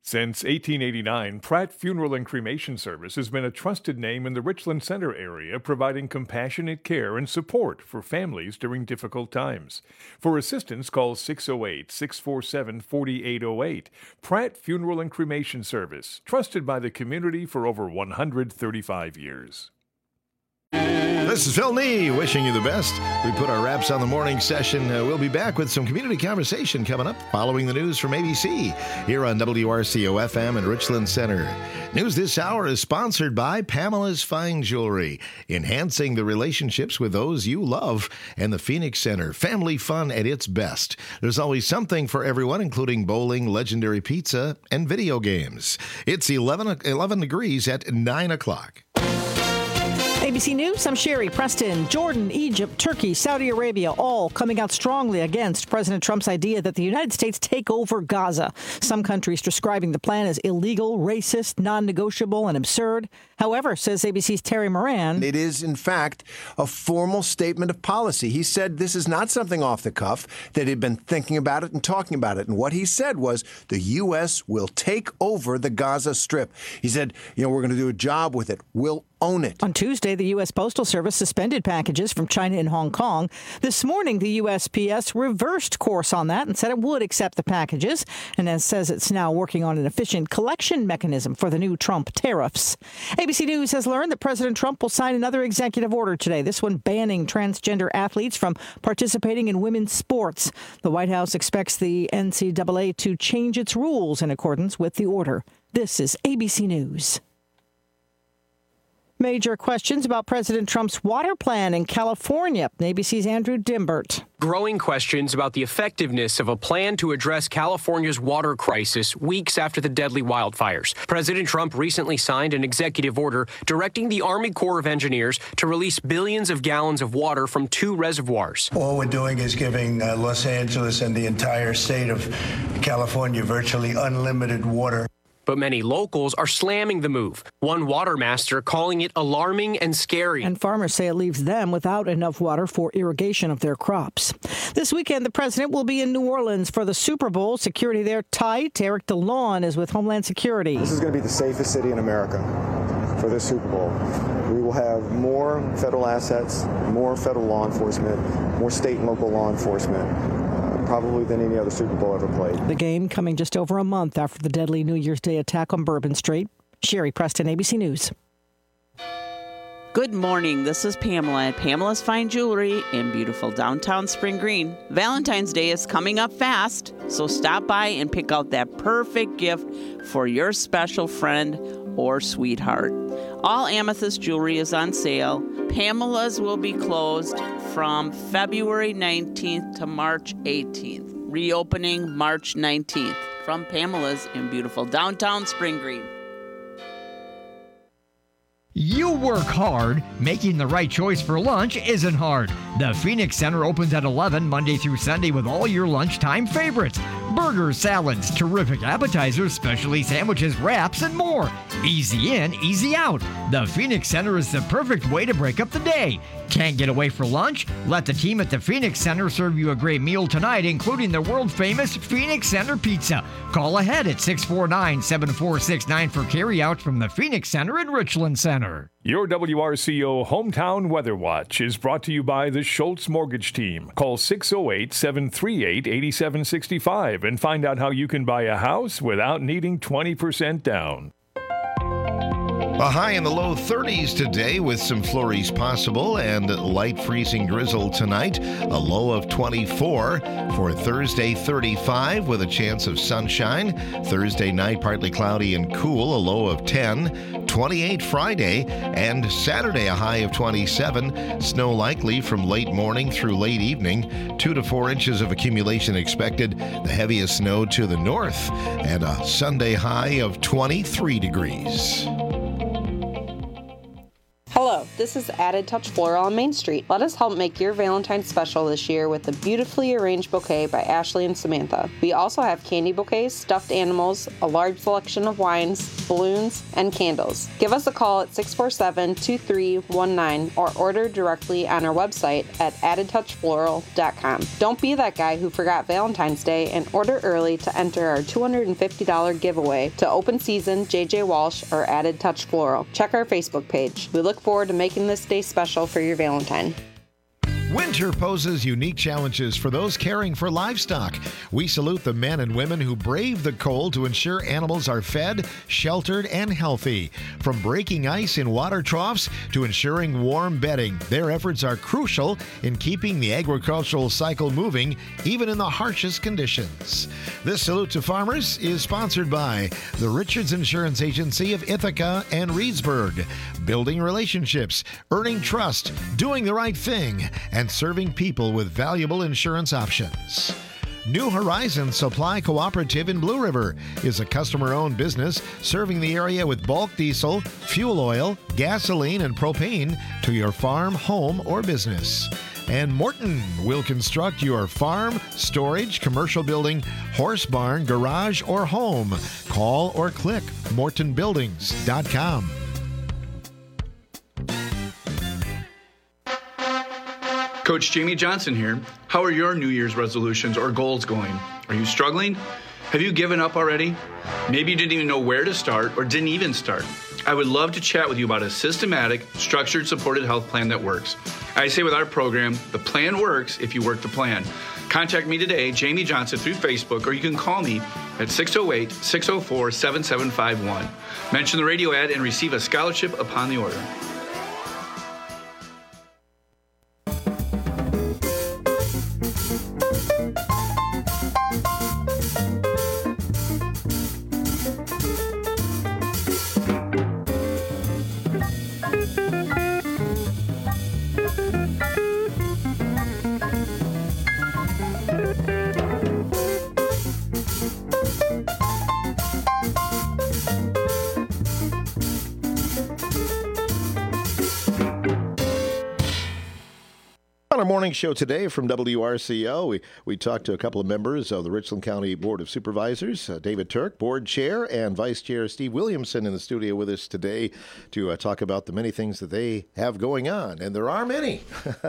Since 1889, Pratt Funeral and Cremation Service has been a trusted name in the Richland Center area, providing compassionate care and support for families during difficult times. For assistance, call 608-647-4808. Pratt Funeral and Cremation Service, trusted by the community for over 135 years. This is Phil Nee wishing you the best. We put our wraps on the morning session. We'll be back with some community conversation coming up following the news from ABC here on WRCO FM in Richland Center. News this hour is sponsored by Pamela's Fine Jewelry, enhancing the relationships with those you love, and the Phoenix Center, family fun at its best. There's always something for everyone, including bowling, legendary pizza, and video games. It's 11 degrees at 9 o'clock. ABC News, I'm Sherry Preston. Jordan, Egypt, Turkey, Saudi Arabia, all coming out strongly against President Trump's idea that the United States take over Gaza. Some countries describing the plan as illegal, racist, non-negotiable, and absurd. However, says ABC's Terry Moran, it is, in fact, a formal statement of policy. He said this is not something off the cuff, that he'd been thinking about it and talking about it. And what he said was the U.S. will take over the Gaza Strip. He said, we're going to do a job with it. We'll own it. On Tuesday, the U.S. Postal Service suspended packages from China and Hong Kong. This morning, the USPS reversed course on that and said it would accept the packages, and then says it's now working on an efficient collection mechanism for the new Trump tariffs. ABC News has learned that President Trump will sign another executive order today, this one banning transgender athletes from participating in women's sports. The White House expects the NCAA to change its rules in accordance with the order. This is ABC News. Major questions about President Trump's water plan in California. ABC's Andrew Dimbert. Growing questions about the effectiveness of a plan to address California's water crisis weeks after the deadly wildfires. President Trump recently signed an executive order directing the Army Corps of Engineers to release billions of gallons of water from 2 reservoirs. All we're doing is giving Los Angeles and the entire state of California virtually unlimited water. But many locals are slamming the move. One water master calling it alarming and scary. And farmers say it leaves them without enough water for irrigation of their crops. This weekend, the president will be in New Orleans for the Super Bowl. Security there tight. Eric DeLawn is with Homeland Security. This is going to be the safest city in America for this Super Bowl. We will have more federal assets, more federal law enforcement, more state and local law enforcement, probably than any other Super Bowl ever played. The game coming just over a month after the deadly New Year's Day attack on Bourbon Street. Sherry Preston, ABC News. Good morning. This is Pamela at Pamela's Fine Jewelry in beautiful downtown Spring Green. Valentine's Day is coming up fast, so stop by and pick out that perfect gift for your special friend or sweetheart. All Amethyst jewelry is on sale. Pamela's will be closed from February 19th to March 18th. Reopening March 19th from Pamela's in beautiful downtown Spring Green. You work hard. Making the right choice for lunch isn't hard. The Phoenix Center opens at 11 Monday through Sunday with all your lunchtime favorites. Burgers, salads, terrific appetizers, specialty sandwiches, wraps, and more. Easy in, easy out. The Phoenix Center is the perfect way to break up the day. Can't get away for lunch? Let the team at the Phoenix Center serve you a great meal tonight, including the world-famous Phoenix Center Pizza. Call ahead at 649-7469 for carryout from the Phoenix Center in Richland Center. Your WRCO Hometown Weather Watch is brought to you by the Schultz Mortgage Team. Call 608-738-8765 and find out how you can buy a house without needing 20% down. A high in the low 30s today with some flurries possible and light freezing drizzle tonight. A low of 24 for Thursday, 35 with a chance of sunshine. Thursday night, partly cloudy and cool, a low of 10. 28 Friday and Saturday, a high of 27. Snow likely from late morning through late evening. 2 to 4 inches of accumulation expected. The heaviest snow to the north and a Sunday high of 23 degrees. Hello, This is Added Touch Floral on Main Street. Let us help make your Valentine's special this year with a beautifully arranged bouquet by Ashley and Samantha. We also have candy bouquets, stuffed animals, a large selection of wines, balloons, and candles. Give us a call at 647-2319 or order directly on our website at addedtouchfloral.com. Don't be that guy who forgot Valentine's Day and order early to enter our $250 giveaway to Open Season, JJ Walsh, or Added Touch Floral. Check our Facebook page. We look forward to making this day special for your Valentine. Winter poses unique challenges for those caring for livestock. We salute the men and women who brave the cold to ensure animals are fed, sheltered, and healthy. From breaking ice in water troughs to ensuring warm bedding, their efforts are crucial in keeping the agricultural cycle moving, even in the harshest conditions. This Salute to Farmers is sponsored by the Richards Insurance Agency of Ithaca and Reedsburg. Building relationships, earning trust, doing the right thing, and serving people with valuable insurance options. New Horizon Supply Cooperative in Blue River is a customer-owned business serving the area with bulk diesel, fuel oil, gasoline, and propane to your farm, home, or business. And Morton will construct your farm, storage, commercial building, horse barn, garage, or home. Call or click mortonbuildings.com. Coach Jamie Johnson here. How are your New Year's resolutions or goals going? Are you struggling? Have you given up already? Maybe you didn't even know where to start or didn't even start. I would love to chat with you about a systematic, structured, supported health plan that works. I say with our program, the plan works if you work the plan. Contact me today, Jamie Johnson, through Facebook, or you can call me at 608-604-7751. Mention the radio ad and receive a scholarship upon the order. On our morning show today from WRCO, we talked to a couple of members of the Richland County Board of Supervisors, David Turk, Board Chair, and Vice Chair Steve Williamson in the studio with us today to talk about the many things that they have going on. And there are many.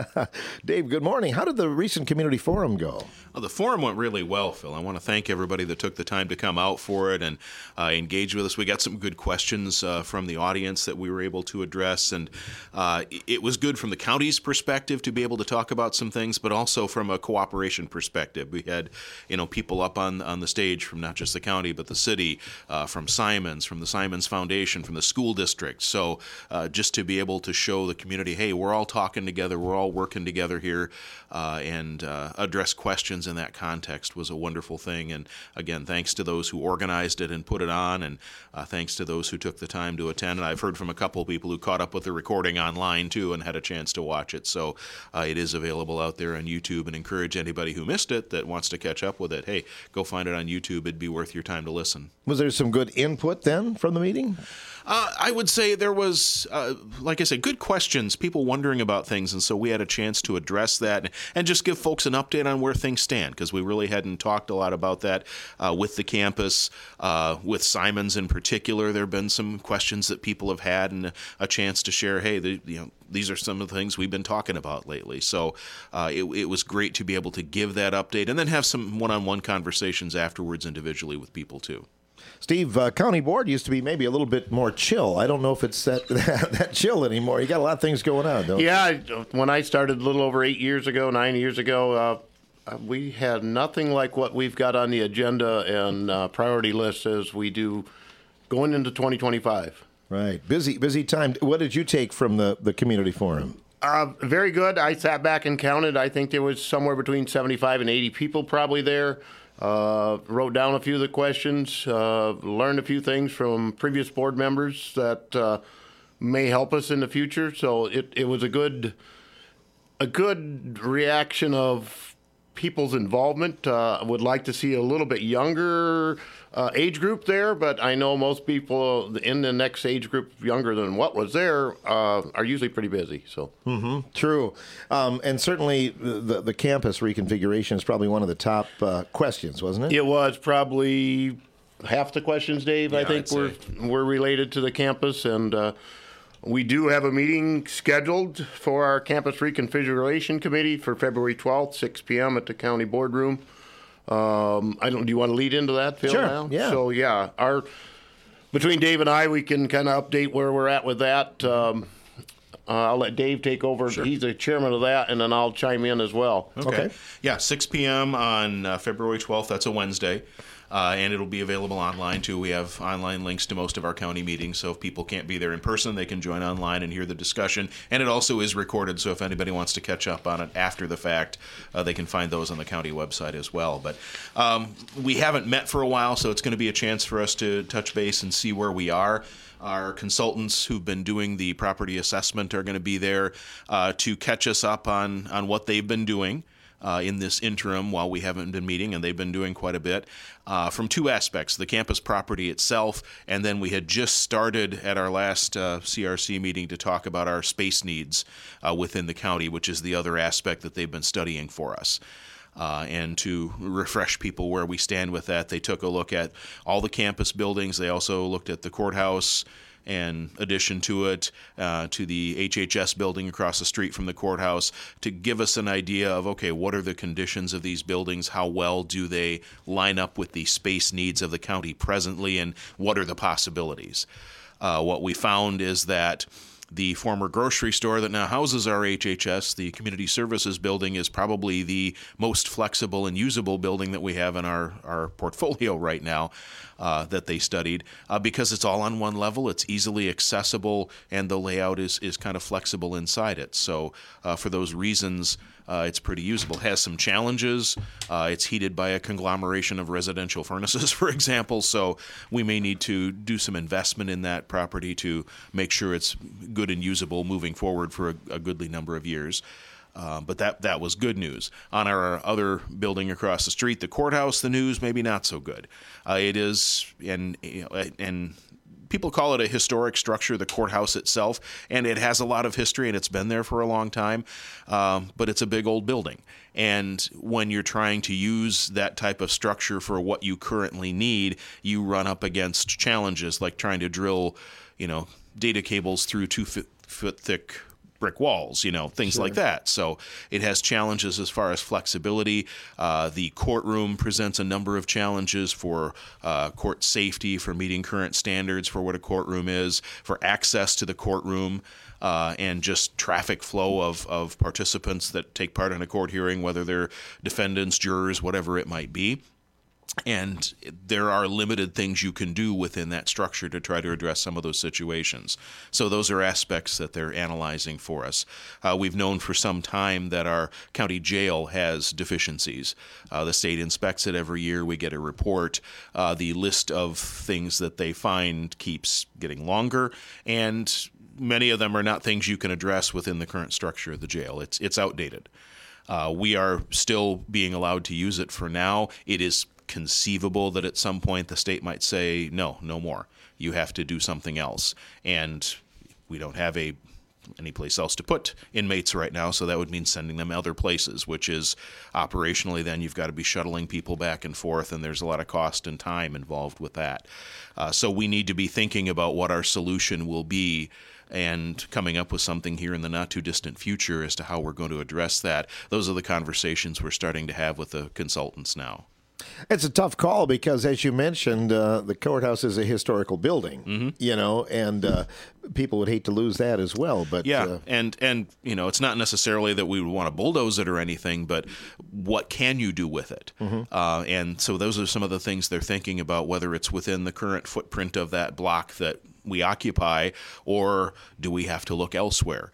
Dave, good morning. How did the recent community forum go? Well, the forum went really well, Phil. I want to thank everybody that took the time to come out for it and engage with us. We got some good questions from the audience that we were able to address, and it was good from the county's perspective to be able to talk about some things, but also from a cooperation perspective. We had, people up on the stage from not just the county, but the city, from Simons, from the Simons Foundation, from the school district. So just to be able to show the community, hey, we're all talking together, we're all working together here, and address questions in that context was a wonderful thing. And again, thanks to those who organized it and put it on, and thanks to those who took the time to attend. And I've heard from a couple of people who caught up with the recording online too and had a chance to watch it. So it is available out there on YouTube, and encourage anybody who missed it that wants to catch up with it, hey, go find it on YouTube. It'd be worth your time to listen. Was there some good input then from the meeting? I would say there was, like I said, good questions, people wondering about things, and so we had a chance to address that and just give folks an update on where things stand, because we really hadn't talked a lot about that with the campus, with Simons in particular. There have been some questions that people have had, and a chance to share, hey, these are some of the things we've been talking about lately. So it was great to be able to give that update and then have some one-on-one conversations afterwards individually with people too. Steve, County Board used to be maybe a little bit more chill. I don't know if it's that chill anymore. You got a lot of things going on, don't you? Yeah, when I started a little over 9 years ago, we had nothing like what we've got on the agenda and priority list as we do going into 2025. Right. Busy time. What did you take from the community forum? Very good. I sat back and counted. I think there was somewhere between 75 and 80 people probably there. Wrote down a few of the questions, learned a few things from previous board members that may help us in the future. So it was a good reaction of people's involvement. Would like to see a little bit younger age group there, but I know most people in the next age group younger than what was there are usually pretty busy. So True. And certainly the campus reconfiguration is probably one of the top questions, wasn't it? It was probably half the questions, Dave, I think, were related to the campus. And we do have a meeting scheduled for our campus reconfiguration committee for February 12th, 6 p.m. at the county boardroom. Do you want to lead into that, Phil? Sure. Now? Yeah. So between Dave and I, we can kind of update where we're at with that. I'll let Dave take over. Sure. He's the chairman of that, and then I'll chime in as well. Okay. Yeah, 6 p.m. on February 12th. That's a Wednesday. And it'll be available online, too. We have online links to most of our county meetings, so if people can't be there in person, they can join online and hear the discussion. And it also is recorded, so if anybody wants to catch up on it after the fact, they can find those on the county website as well. But we haven't met for a while, so it's going to be a chance for us to touch base and see where we are. Our consultants who've been doing the property assessment are going to be there to catch us up on what they've been doing in this interim while we haven't been meeting, and they've been doing quite a bit from two aspects: the campus property itself, and then we had just started at our last CRC meeting to talk about our space needs within the county, which is the other aspect that they've been studying for us. And to refresh people where we stand with that, they took a look at all the campus buildings. They also looked at the courthouse and addition to it, to the HHS building across the street from the courthouse, to give us an idea of, okay, what are the conditions of these buildings? How well do they line up with the space needs of the county presently, and what are the possibilities? What we found is that the former grocery store that now houses our HHS, the Community Services Building, is probably the most flexible and usable building that we have in our portfolio right now that they studied, because it's all on one level, it's easily accessible, and the layout is kind of flexible inside it. So for those reasons, it's pretty usable. It has some challenges. It's heated by a conglomeration of residential furnaces, for example, so we may need to do some investment in that property to make sure it's good and usable moving forward for a goodly number of years. But that was good news. On our other building across the street, the courthouse, the news maybe not so good. It is, and people call it a historic structure, the courthouse itself, and it has a lot of history, and it's been there for a long time, but it's a big old building. And when you're trying to use that type of structure for what you currently need, you run up against challenges like trying to drill, data cables through 2-foot thick brick walls, things like that. So it has challenges as far as flexibility. The courtroom presents a number of challenges for court safety, for meeting current standards for what a courtroom is, for access to the courtroom, and just traffic flow of participants that take part in a court hearing, whether they're defendants, jurors, whatever it might be. And there are limited things you can do within that structure to try to address some of those situations. So those are aspects that they're analyzing for us. We've known for some time that our county jail has deficiencies. The state inspects it every year. We get a report. The list of things that they find keeps getting longer, and many of them are not things you can address within the current structure of the jail. It's outdated. We are still being allowed to use it for now. It is conceivable that at some point the state might say, no more. You have to do something else. And we don't have any place else to put inmates right now, so that would mean sending them other places, which is operationally then you've got to be shuttling people back and forth, and there's a lot of cost and time involved with that. So we need to be thinking about what our solution will be and coming up with something here in the not-too-distant future as to how we're going to address that. Those are the conversations we're starting to have with the consultants now. It's a tough call because, as you mentioned, the courthouse is a historical building, and people would hate to lose that as well. But and it's not necessarily that we would want to bulldoze it or anything, but what can you do with it? And so those are some of the things they're thinking about, whether it's within the current footprint of that block that we occupy, or do we have to look elsewhere?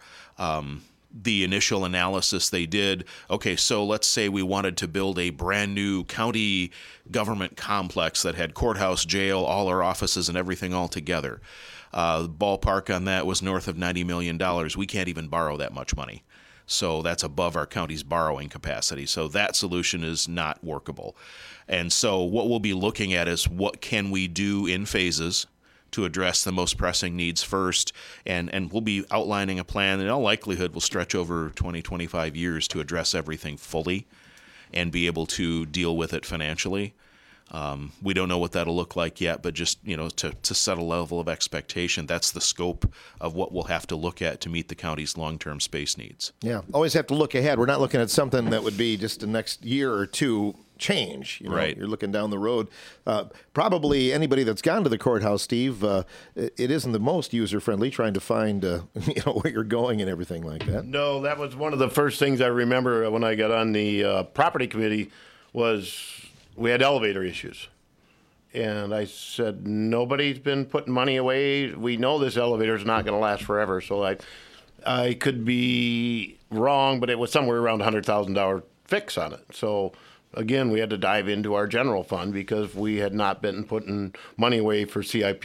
The initial analysis they did, okay, so let's say we wanted to build a brand new county government complex that had courthouse, jail, all our offices and everything all together. The ballpark on that was north of $90 million. We can't even borrow that much money. So that's above our county's borrowing capacity. So that solution is not workable. And so what we'll be looking at is what can we do in phases to address the most pressing needs first. And we'll be outlining a plan that in all likelihood will stretch over 20, 25 years to address everything fully and be able to deal with it financially. We don't know what that'll look like yet, but just, to set a level of expectation, that's the scope of what we'll have to look at to meet the county's long-term space needs. Yeah, always have to look ahead. We're not looking at something that would be just the next year or two change. Right. You're looking down the road. Probably anybody that's gone to the courthouse, Steve, it isn't the most user-friendly trying to find where you're going and everything like that. No, that was one of the first things I remember when I got on the property committee was we had elevator issues. And I said, nobody's been putting money away. We know this elevator is not going to last forever. So I could be wrong, but it was somewhere around $100,000 fix on it. So again, we had to dive into our general fund because we had not been putting money away for CIP.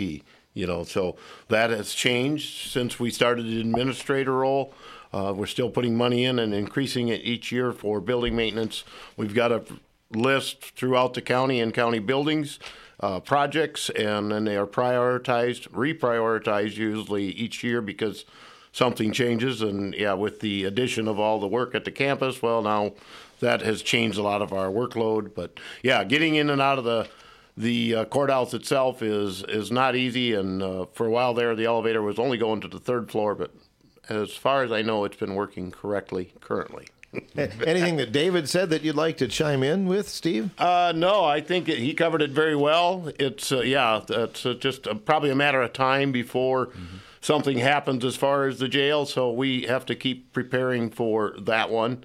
So that has changed since we started the administrator role. We're still putting money in and increasing it each year for building maintenance. We've got a list throughout the county and county buildings, projects, and then they are reprioritized usually each year because something changes. And with the addition of all the work at the campus, well, now that has changed a lot of our workload. But getting in and out of the courthouse itself is not easy. And for a while there, the elevator was only going to the third floor, but as far as I know, it's been working correctly currently. Anything that David said that you'd like to chime in with, Steve? No, I think he covered it very well. It's it's just probably a matter of time before something happens as far as the jail. So we have to keep preparing for that one.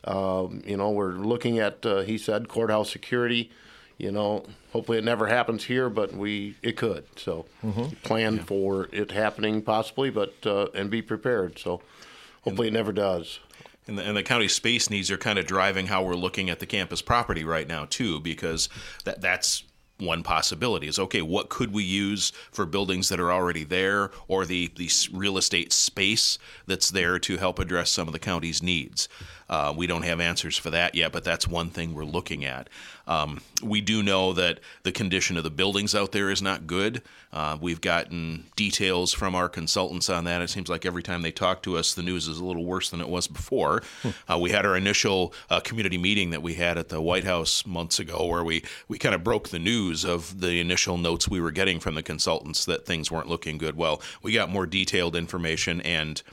We're looking at, he said, courthouse security. Hopefully it never happens here, but it could. So plan for it happening possibly, but and be prepared. So hopefully it never does. And the county space needs are kind of driving how we're looking at the campus property right now, too, because that's one possibility is, okay, what could we use for buildings that are already there or the real estate space that's there to help address some of the county's needs? We don't have answers for that yet, but that's one thing we're looking at. We do know that the condition of the buildings out there is not good. We've gotten details from our consultants on that. It seems like every time they talk to us, the news is a little worse than it was before. We had our initial community meeting that we had at the White House months ago where we kind of broke the news of the initial notes we were getting from the consultants that things weren't looking good. Well, we got more detailed information, and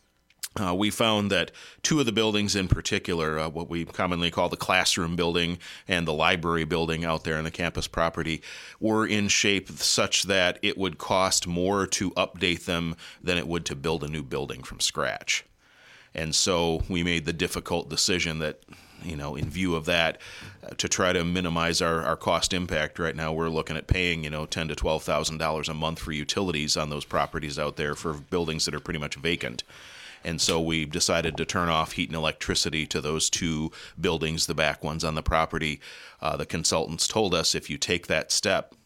we found that two of the buildings in particular, what we commonly call the classroom building and the library building out there on the campus property, were in shape such that it would cost more to update them than it would to build a new building from scratch. And so we made the difficult decision that, in view of that, to try to minimize our cost impact right now, we're looking at paying, $10,000 to $12,000 a month for utilities on those properties out there for buildings that are pretty much vacant. And so we decided to turn off heat and electricity to those two buildings, the back ones on the property. The consultants told us if you take that step,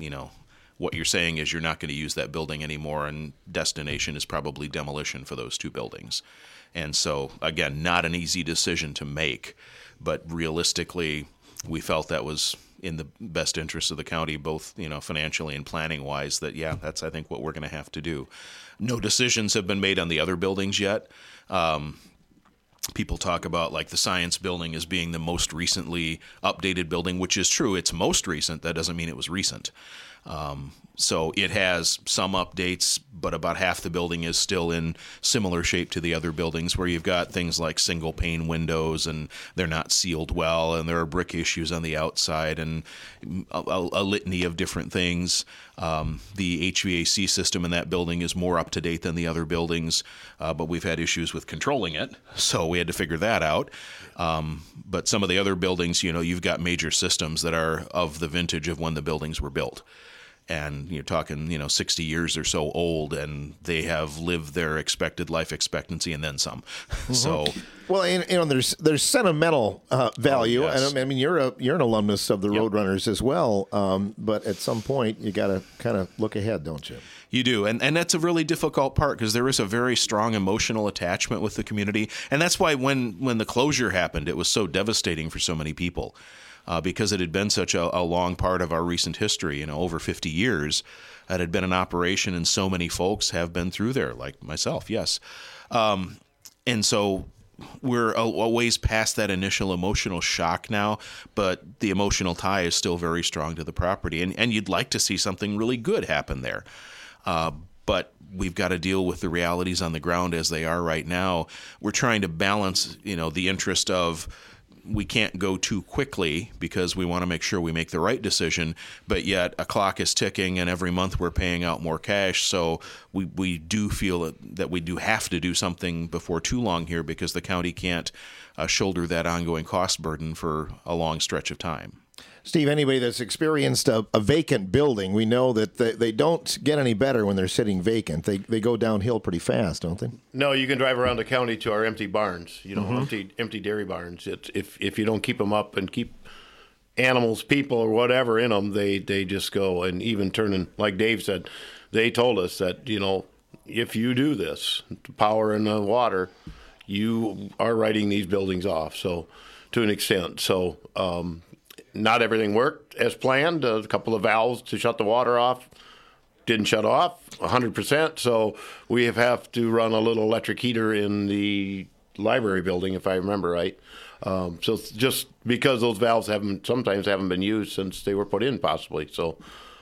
what you're saying is you're not going to use that building anymore, and destination is probably demolition for those two buildings. And so, again, not an easy decision to make, but realistically, we felt that was in the best interest of the county, both financially and planning wise. That's I think what we're going to have to do. No decisions have been made on the other buildings yet. People talk about like the science building as being the most recently updated building, which is true. It's most recent. That doesn't mean it was recent. So it has some updates, but about half the building is still in similar shape to the other buildings where you've got things like single pane windows and they're not sealed well and there are brick issues on the outside and a litany of different things. The HVAC system in that building is more up to date than the other buildings, but we've had issues with controlling it, so we had to figure that out. But some of the other buildings, you've got major systems that are of the vintage of when the buildings were built. and you're talking 60 years or so old, and they have lived their expected life expectancy and then some. So well, there's sentimental value, yes. and I mean you're an alumnus of the Roadrunners as well, but at some point you got to kind of look ahead, don't you? You do, and that's a really difficult part because there is a very strong emotional attachment with the community, and that's why when the closure happened, it was so devastating for so many people. Because it had been such a long part of our recent history, over 50 years. It had been an operation, and so many folks have been through there, like myself, yes. And so we're a ways past that initial emotional shock now, but the emotional tie is still very strong to the property, and you'd like to see something really good happen there. But we've got to deal with the realities on the ground as they are right now. We're trying to balance, the interest of we can't go too quickly because we want to make sure we make the right decision, but yet a clock is ticking and every month we're paying out more cash. So we do feel that we do have to do something before too long here because the county can't shoulder that ongoing cost burden for a long stretch of time. Steve, anybody that's experienced a vacant building, we know that they don't get any better when they're sitting vacant. They go downhill pretty fast, don't they? No, you can drive around the county to our empty barns, empty dairy barns. If you don't keep them up and keep animals, people, or whatever in them, they just go. And even turning, like Dave said, they told us that, if you do this, the power and the water, you are writing these buildings off. So to an extent. So, not everything worked as planned. A couple of valves to shut the water off didn't shut off 100%. So we have to run a little electric heater in the library building, if I remember right. So just because those valves sometimes haven't been used since they were put in, possibly. So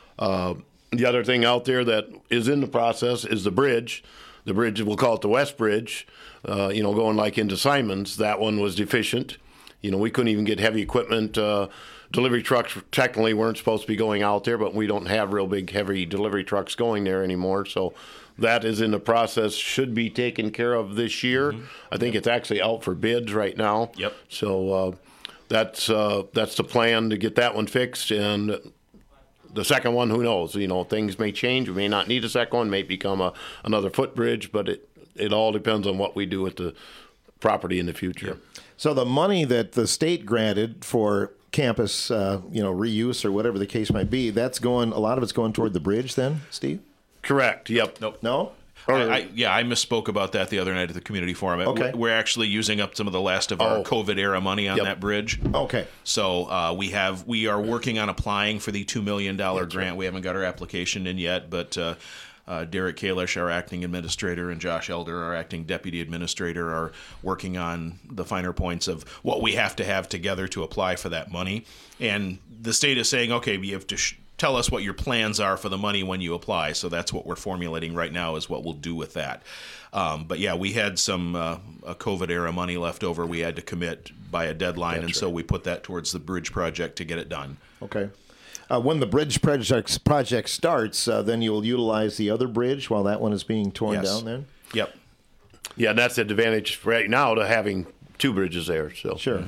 the other thing out there that is in the process is the bridge. The bridge, we'll call it the West Bridge, going like into Simons. That one was deficient. We couldn't even get heavy equipment. Delivery trucks technically weren't supposed to be going out there, but we don't have real big, heavy delivery trucks going there anymore. So that is in the process, should be taken care of this year. Mm-hmm. I think it's actually out for bids right now. Yep. So that's the plan to get that one fixed. And the second one, who knows? Things may change. We may not need a second one. May become another footbridge, but it all depends on what we do with the property in the future. Yep. So the money that the state granted for campus, reuse or whatever the case might be, a lot of it's going toward the bridge then, Steve? Correct. Yep. Nope. No? I misspoke about that the other night at the community forum. Okay. We're actually using up some of the last of our COVID era money on that bridge. Okay. So we are working on applying for the $2 million grant. Right. We haven't got our application in yet, but Derek Kalish, our acting administrator, and Josh Elder, our acting deputy administrator, are working on the finer points of what we have to have together to apply for that money. And the state is saying, okay, you have to tell us what your plans are for the money when you apply. So that's what we're formulating right now is what we'll do with that. But yeah, we had some COVID era money left over. We had to commit by a deadline, so we put that towards the bridge project to get it done. Okay. When the bridge project starts, then you'll utilize the other bridge while that one is being torn down then? Yep. Yeah, that's the advantage right now to having two bridges there. So sure.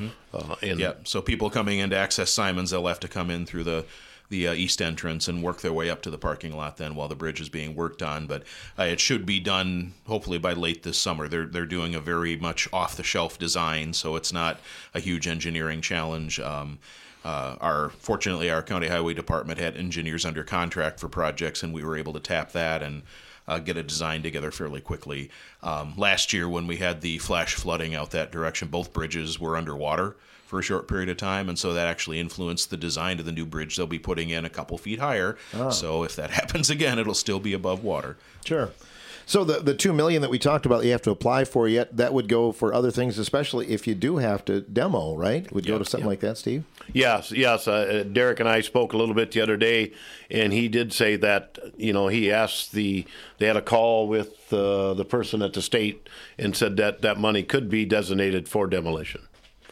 So people coming in to access Simons, they'll have to come in through the east entrance and work their way up to the parking lot then while the bridge is being worked on. But it should be done hopefully by late this summer. They're doing a very much off-the-shelf design, so it's not a huge engineering challenge. Fortunately, our county highway department had engineers under contract for projects, and we were able to tap that and get a design together fairly quickly. Last year, when we had the flash flooding out that direction, both bridges were underwater for a short period of time, and so that actually influenced the design of the new bridge they'll be putting in a couple feet higher. So if that happens again, it'll still be above water. Sure. So the $2 million that we talked about, you have to apply for yet. That would go for other things, especially if you do have to demo, right? Would go to something like that, Steve? Yes. Derek and I spoke a little bit the other day, and he did say that he asked they had a call with the person at the state and said that money could be designated for demolition.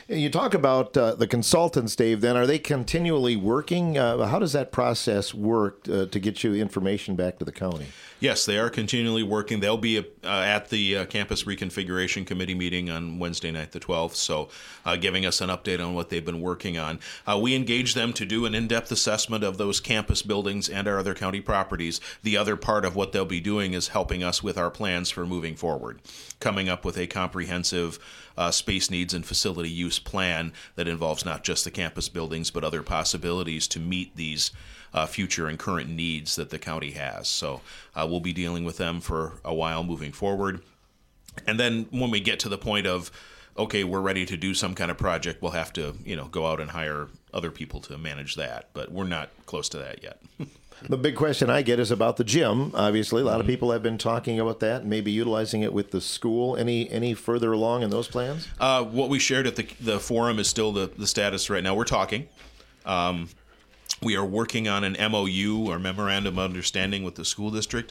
You talk about the consultants, Dave, then. Are they continually working? How does that process work to get you information back to the county? Yes, they are continually working. They'll be at the Campus Reconfiguration Committee meeting on Wednesday night, the 12th, so giving us an update on what they've been working on. We engage them to do an in-depth assessment of those campus buildings and our other county properties. The other part of what they'll be doing is helping us with our plans for moving forward, coming up with a comprehensive space needs and facility use plan that involves not just the campus buildings, but other possibilities to meet these future and current needs that the county has. So we'll be dealing with them for a while moving forward. And then when we get to the point of, okay, we're ready to do some kind of project, we'll have to, go out and hire other people to manage that. But we're not close to that yet. The big question I get is about the gym. Obviously, a lot of people have been talking about that and maybe utilizing it with the school. Any further along in those plans? What we shared at the forum is still the status right now. We're talking. We are working on an MOU, or Memorandum of Understanding, with the school district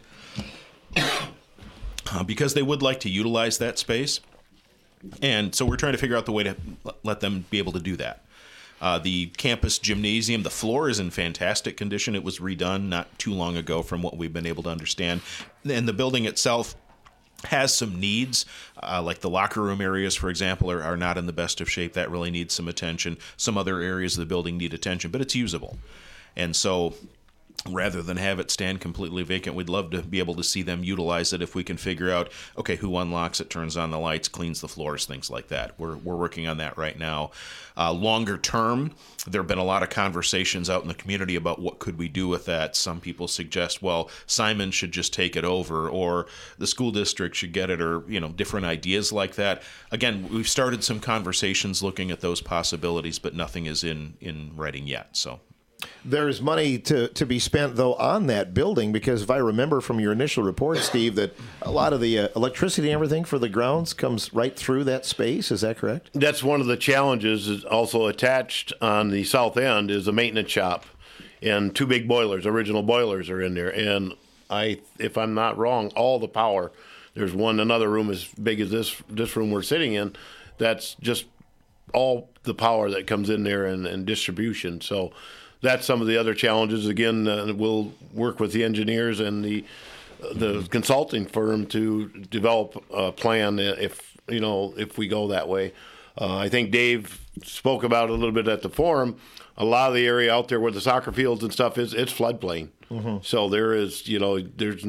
because they would like to utilize that space. And so we're trying to figure out the way to let them be able to do that. The campus gymnasium, the floor is in fantastic condition. It was redone not too long ago from what we've been able to understand. And the building itself has some needs, like the locker room areas, for example, are not in the best of shape. That really needs some attention. Some other areas of the building need attention, but it's usable. And so rather than have it stand completely vacant, we'd love to be able to see them utilize it if we can figure out, okay, who unlocks it, turns on the lights, cleans the floors, things like that. We're working on that right now. Longer term, there have been a lot of conversations out in the community about what could we do with that. Some people suggest, well, Simon should just take it over, or the school district should get it, or different ideas like that. Again, we've started some conversations looking at those possibilities, but nothing is in writing yet. So there's money to be spent, though, on that building, because if I remember from your initial report, Steve, that a lot of the electricity and everything for the grounds comes right through that space. Is that correct? That's one of the challenges. Is also attached on the south end is a maintenance shop, and 2 big boilers, original boilers, are in there. And if I'm not wrong, all the power, there's another room as big as this room we're sitting in, that's just all the power that comes in there and distribution. So that's some of the other challenges. Again, we'll work with the engineers and the consulting firm to develop a plan if we go that way. I think Dave spoke about it a little bit at the forum. A lot of the area out there where the soccer fields and stuff is, it's floodplain. Mm-hmm. So there is, there's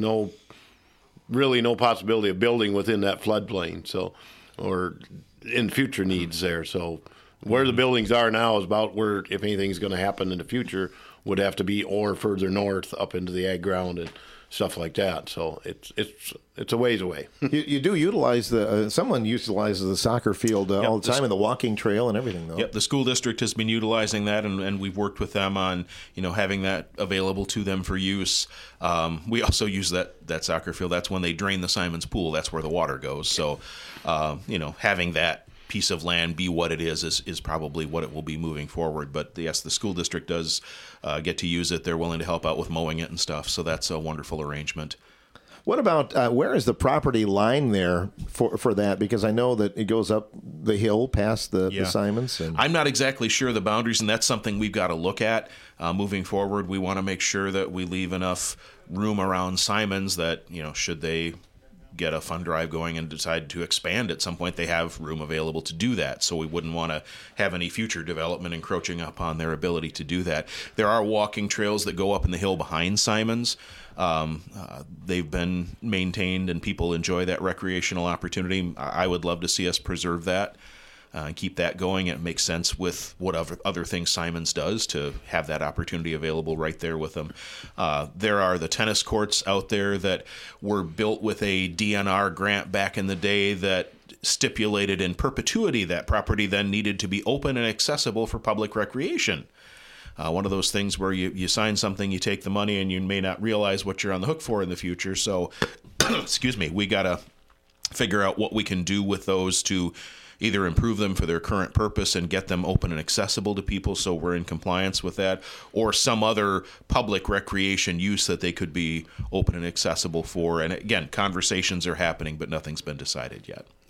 really no possibility of building within that floodplain. So, or in future needs there. So where the buildings are now is about where, if anything's going to happen in the future, would have to be or further north up into the ag ground and stuff like that. So it's a ways away. You do utilize someone utilizes the soccer field all the time, and the walking trail and everything, though. Yep, the school district has been utilizing that, and we've worked with them on having that available to them for use. We also use that soccer field. That's when they drain the Simons Pool. That's where the water goes. So having that piece of land be what it is probably what it will be moving forward. But yes, the school district does get to use it. They're willing to help out with mowing it and stuff. So that's a wonderful arrangement. What about where is the property line there for that? Because I know that it goes up the hill past the Simons. I'm not exactly sure the boundaries, and that's something we've got to look at moving forward. We want to make sure that we leave enough room around Simons that, should they get a fund drive going and decide to expand at some point, they have room available to do that. So we wouldn't want to have any future development encroaching upon their ability to do that. There are walking trails that go up in the hill behind Simons. They've been maintained and people enjoy that recreational opportunity. I would love to see us preserve that and keep that going. It makes sense with what other things Simons does to have that opportunity available right there with them. There are the tennis courts out there that were built with a DNR grant back in the day that stipulated in perpetuity that property then needed to be open and accessible for public recreation. One of those things where you sign something, you take the money, and you may not realize what you're on the hook for in the future. So, excuse me, we got to figure out what we can do with those to either improve them for their current purpose and get them open and accessible to people so we're in compliance with that, or some other public recreation use that they could be open and accessible for. And again, conversations are happening, but nothing's been decided yet. Yeah.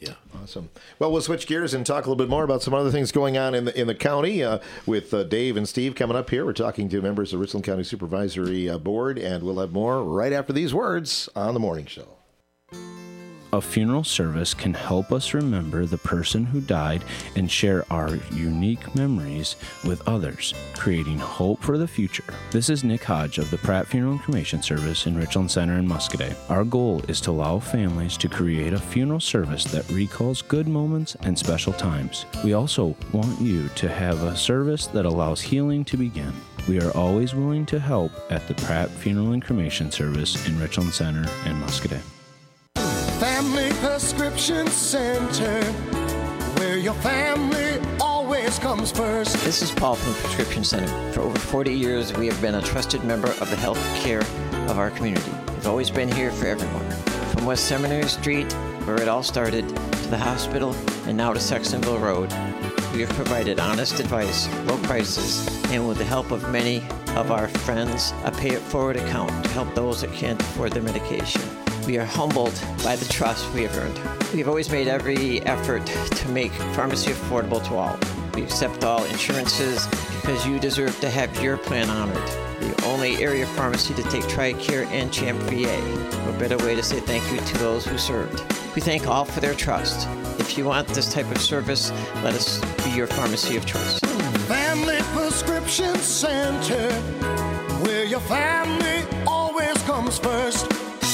Awesome. Well, we'll switch gears and talk a little bit more about some other things going on in the county with Dave and Steve coming up here. We're talking to members of Richland County Supervisory Board, and we'll have more right after these words on The Morning Show. A funeral service can help us remember the person who died and share our unique memories with others, creating hope for the future. This is Nick Hodge of the Pratt Funeral and Cremation Service in Richland Center and Muscoda. Our goal is to allow families to create a funeral service that recalls good moments and special times. We also want you to have a service that allows healing to begin. We are always willing to help at the Pratt Funeral and Cremation Service in Richland Center and Muscoda. Family Prescription Center, where your family always comes first. This is Paul from the Prescription Center. For over 40 years, we have been a trusted member of the health care of our community. We've always been here for everyone. From West Seminary Street, where it all started, to the hospital, and now to Sextonville Road, we have provided honest advice, low prices, and with the help of many of our friends, a pay-it-forward account to help those that can't afford their medication. We are humbled by the trust we have earned. We have always made every effort to make pharmacy affordable to all. We accept all insurances because you deserve to have your plan honored. The only area pharmacy to take TRICARE and CHAMP VA. What better way to say thank you to those who served. We thank all for their trust. If you want this type of service, let us be your pharmacy of choice. Family Prescription Center, where your family always comes first.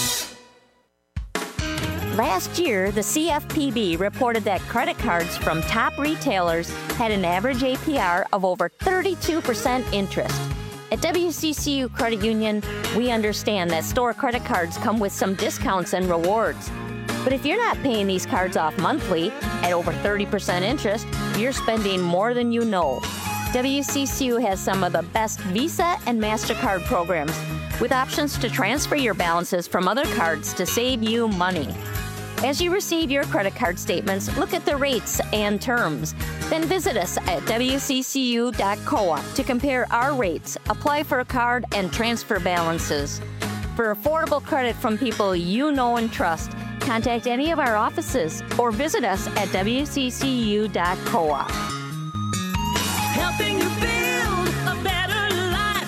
Last year, the CFPB reported that credit cards from top retailers had an average APR of over 32% interest. At WCCU Credit Union, we understand that store credit cards come with some discounts and rewards. But if you're not paying these cards off monthly at over 30% interest, you're spending more than you know. WCCU has some of the best Visa and MasterCard programs with options to transfer your balances from other cards to save you money. As you receive your credit card statements, look at the rates and terms. Then visit us at wccu.coop to compare our rates, apply for a card, and transfer balances. For affordable credit from people you know and trust, contact any of our offices or visit us at wccu.coop. Helping you build a better life.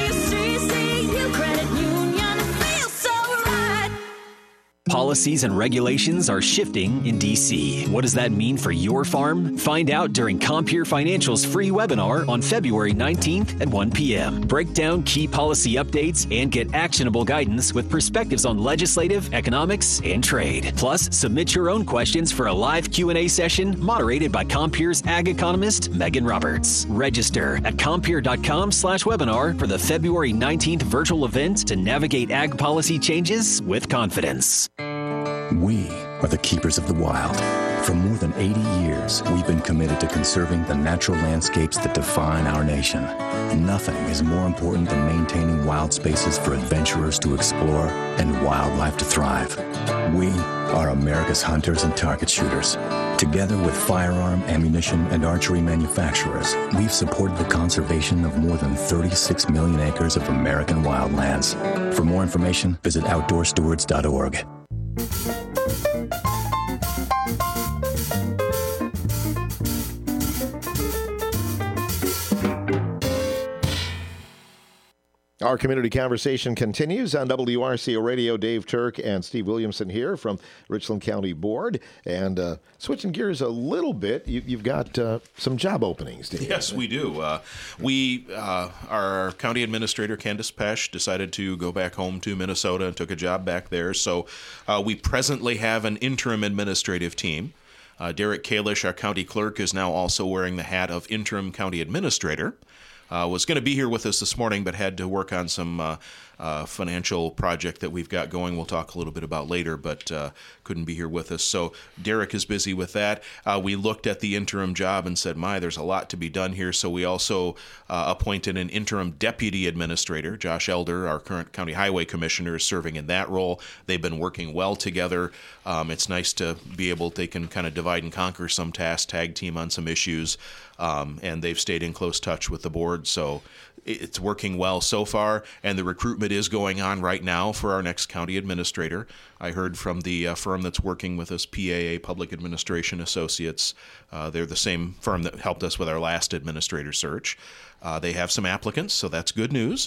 WCCU Credit Union feels so right. Policies and regulations are shifting in D.C. What does that mean for your farm? Find out during Compeer Financial's free webinar on February 19th at 1 p.m. Break down key policy updates and get actionable guidance with perspectives on legislative, economics, and trade. Plus, submit your own questions for a live Q&A session moderated by Compeer's ag economist, Megan Roberts. Register at compeer.com/webinar for the February 19th virtual event to navigate ag policy changes with confidence. We are the keepers of the wild. For more than 80 years, we've been committed to conserving the natural landscapes that define our nation. Nothing is more important than maintaining wild spaces for adventurers to explore and wildlife to thrive. We are America's hunters and target shooters. Together with firearm, ammunition, and archery manufacturers, we've supported the conservation of more than 36 million acres of American wildlands. For more information, visit outdoorstewards.org. Our community conversation continues on WRCO Radio. Dave Turk and Steve Williamson here from Richland County Board. And switching gears a little bit, you've got some job openings, Dave. Yes, we do. Our county administrator, Candace Pesch, decided to go back home to Minnesota and took a job back there. So we presently have an interim administrative team. Derek Kalish, our county clerk, is now also wearing the hat of interim county administrator. Was going to be here with us this morning, but had to work on some financial project that we've got going. We'll talk a little bit about later, but couldn't be here with us. So Derek is busy with that. We looked at the interim job and said, there's a lot to be done here. So we also appointed an interim deputy administrator. Josh Elder, our current county highway commissioner, is serving in that role. They've been working well together. It's nice to be able, they can kind of divide and conquer some tasks, tag team on some issues. And they've stayed in close touch with the board. So it's working well so far, and the recruitment recruitment is going on right now for our next county administrator. I heard from the firm that's working with us, PAA, Public Administration Associates. They're the same firm that helped us with our last administrator search. They have some applicants, so that's good news.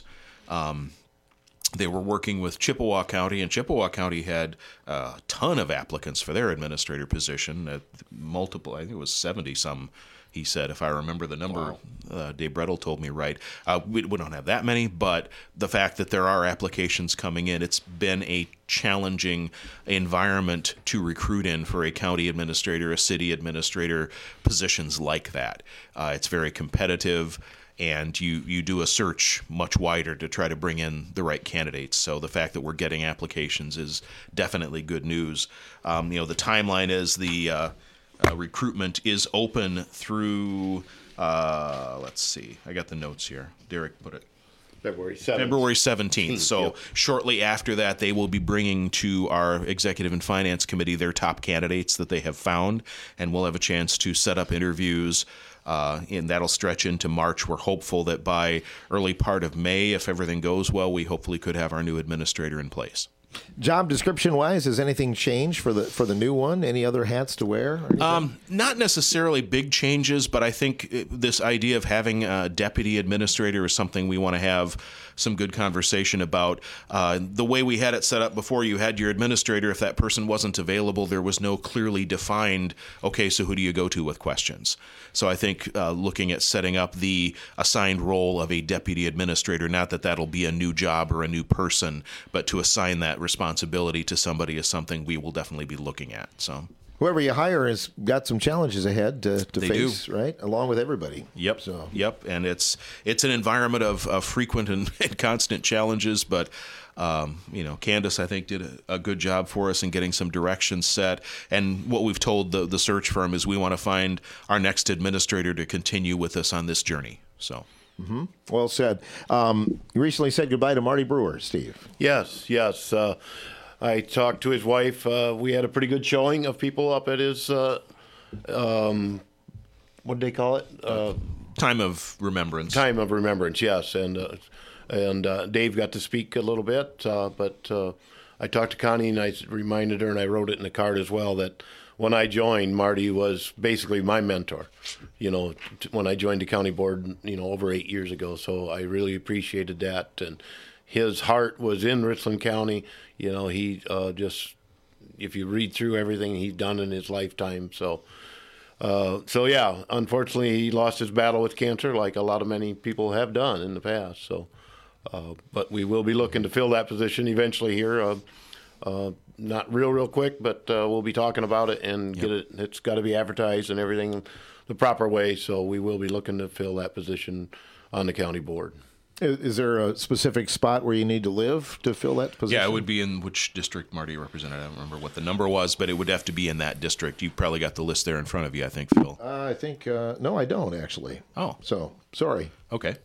They were working with Chippewa County, and Chippewa County had a ton of applicants for their administrator position, multiple, I think it was 70-some, he said, if I remember the number. Wow. Dave Brettel told me right. We don't have that many, but the fact that there are applications coming in, it's been a challenging environment to recruit in for a county administrator, a city administrator, positions like that. It's very competitive. And you do a search much wider to try to bring in the right candidates. So the fact that we're getting applications is definitely good news. The timeline is the recruitment is open through, let's see, I got the notes here. Derek put it. February 7th. February 17th. So shortly after that, they will be bringing to our Executive and Finance Committee their top candidates that they have found, and we'll have a chance to set up interviews. And that'll stretch into March. We're hopeful that by early part of May, if everything goes well, we hopefully could have our new administrator in place. Job description wise, has anything changed for the new one? Any other hats to wear? Not necessarily big changes, but I think this idea of having a deputy administrator is something we want to have some good conversation about. The way we had it set up before, you had your administrator. If that person wasn't available, there was no clearly defined, okay, so who do you go to with questions? So I think looking at setting up the assigned role of a deputy administrator, not that that'll be a new job or a new person, but to assign that responsibility to somebody is something we will definitely be looking at. So whoever you hire has got some challenges ahead to face, do. Right? Along with everybody. Yep. Yep. And it's an environment of frequent and constant challenges, but Candace, I think, did a good job for us in getting some direction set. And what we've told the search firm is we want to find our next administrator to continue with us on this journey. So. Mm-hmm. Well said. You recently said goodbye to Marty Brewer, Steve. Yes. I talked to his wife. We had a pretty good showing of people up at his, what did they call it? Time of Remembrance. Time of Remembrance, yes. And Dave got to speak a little bit, but I talked to Connie and I reminded her, and I wrote it in the card as well, that when I joined, Marty was basically my mentor, when I joined the county board, over 8 years ago. So I really appreciated that. And his heart was in Richland County. He just, if you read through everything he's done in his lifetime. So yeah, unfortunately, he lost his battle with cancer like a lot of many people have done in the past. So, but we will be looking to fill that position eventually here. Not real quick, but we'll be talking about it and get it. It's got to be advertised and everything the proper way. So we will be looking to fill that position on the county board. Is there a specific spot where you need to live to fill that position? Yeah, it would be in which district Marty represented. I don't remember what the number was, but it would have to be in that district. You probably got the list there in front of you, I think, Phil. I think, no, I don't actually. Oh. So, sorry. Okay.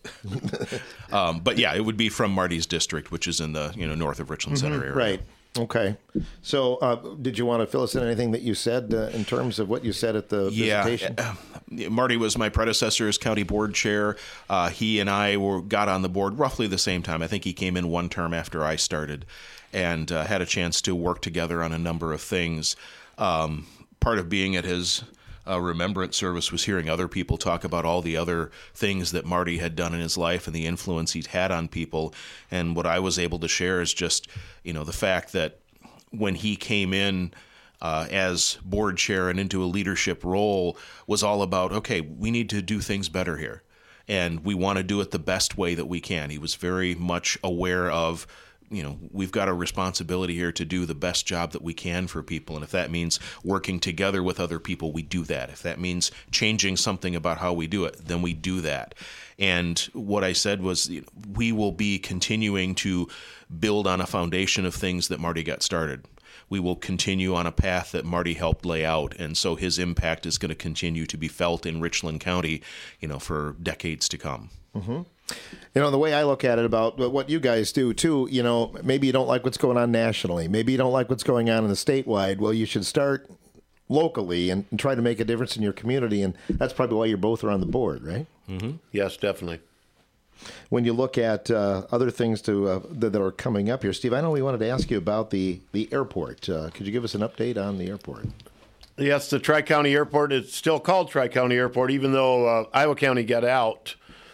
But yeah, it would be from Marty's district, which is in the north of Richland Center area. Right. Okay. So did you want to fill us in anything that you said in terms of what you said at the visitation? Marty was my predecessor as county board chair. He and I got on the board roughly the same time. I think he came in one term after I started and had a chance to work together on a number of things. Part of being at his remembrance service was hearing other people talk about all the other things that Marty had done in his life and the influence he'd had on people. And what I was able to share is just, the fact that when he came in as board chair and into a leadership role was all about, okay, we need to do things better here. And we want to do it the best way that we can. He was very much aware of, we've got a responsibility here to do the best job that we can for people. And if that means working together with other people, we do that. If that means changing something about how we do it, then we do that. And what I said was, we will be continuing to build on a foundation of things that Marty got started. We will continue on a path that Marty helped lay out. And so his impact is going to continue to be felt in Richland County, for decades to come. Mm-hmm. The way I look at it about what you guys do too, maybe you don't like what's going on nationally. Maybe you don't like what's going on in the statewide. Well, you should start locally and try to make a difference in your community. And that's probably why you both are on the board, right? Mm-hmm. Yes, definitely. When you look at other things that are coming up here, Steve, I know we wanted to ask you about the airport. Could you give us an update on the airport? Yes, the Tri-County Airport is still called Tri-County Airport, even though Iowa County got out.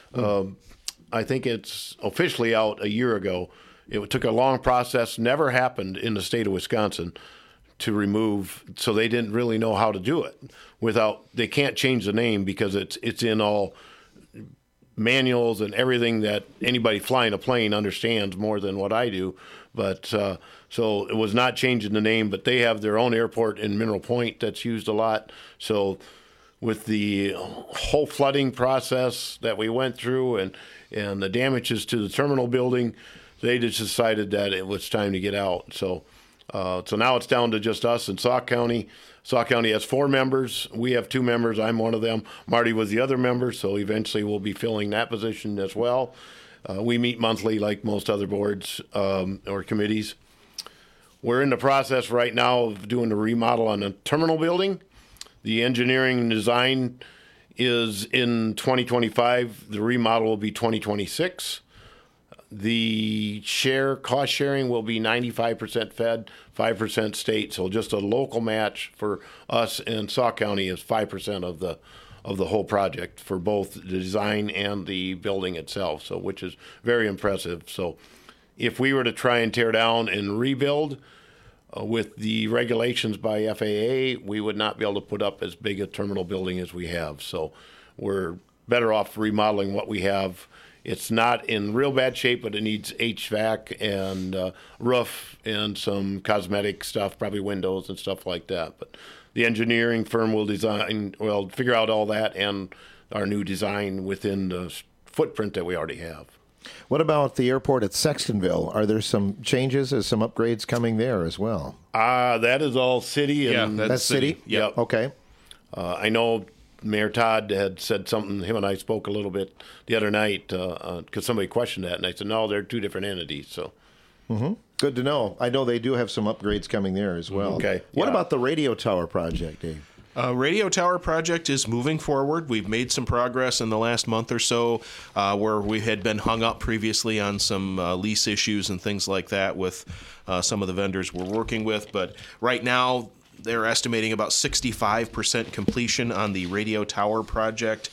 I think it's officially out a year ago. It took a long process, never happened in the state of Wisconsin to remove, so they didn't really know how to do it. They can't change the name because it's in all manuals and everything that anybody flying a plane understands more than what I do. But so it was not changing the name, but they have their own airport in Mineral Point that's used a lot. So with the whole flooding process that we went through and the damages to the terminal building, they just decided that it was time to get out. So now it's down to just us and Sauk County. Sauk County has 4 members. We have 2 members. I'm one of them. Marty was the other member, so eventually we'll be filling that position as well. We meet monthly like most other boards or committees. We're in the process right now of doing the remodel on the terminal building. The engineering and design is in 2025. The remodel will be 2026. The cost sharing will be 95% Fed, 5% state. So just a local match for us in Sauk County is 5% of the whole project for both the design and the building itself. So which is very impressive. So if we were to try and tear down and rebuild with the regulations by FAA, we would not be able to put up as big a terminal building as we have. So we're better off remodeling what we have. It's not in real bad shape, but it needs HVAC and roof and some cosmetic stuff, probably windows and stuff like that. But the engineering firm will figure out all that and our new design within the footprint that we already have. What about the airport at Sextonville? Are there some changes or some upgrades coming there as well? That is all city. And that's city? Yep. Okay. I know Mayor Todd had said something, him and I spoke a little bit the other night because somebody questioned that, and I said, no, they're 2 different entities. So, Good to know. I know they do have some upgrades coming there as well. Okay. What about the radio tower project, Dave? Radio tower project is moving forward. We've made some progress in the last month or so where we had been hung up previously on some lease issues and things like that with some of the vendors we're working with. But right now, they're estimating about 65% completion on the radio tower project.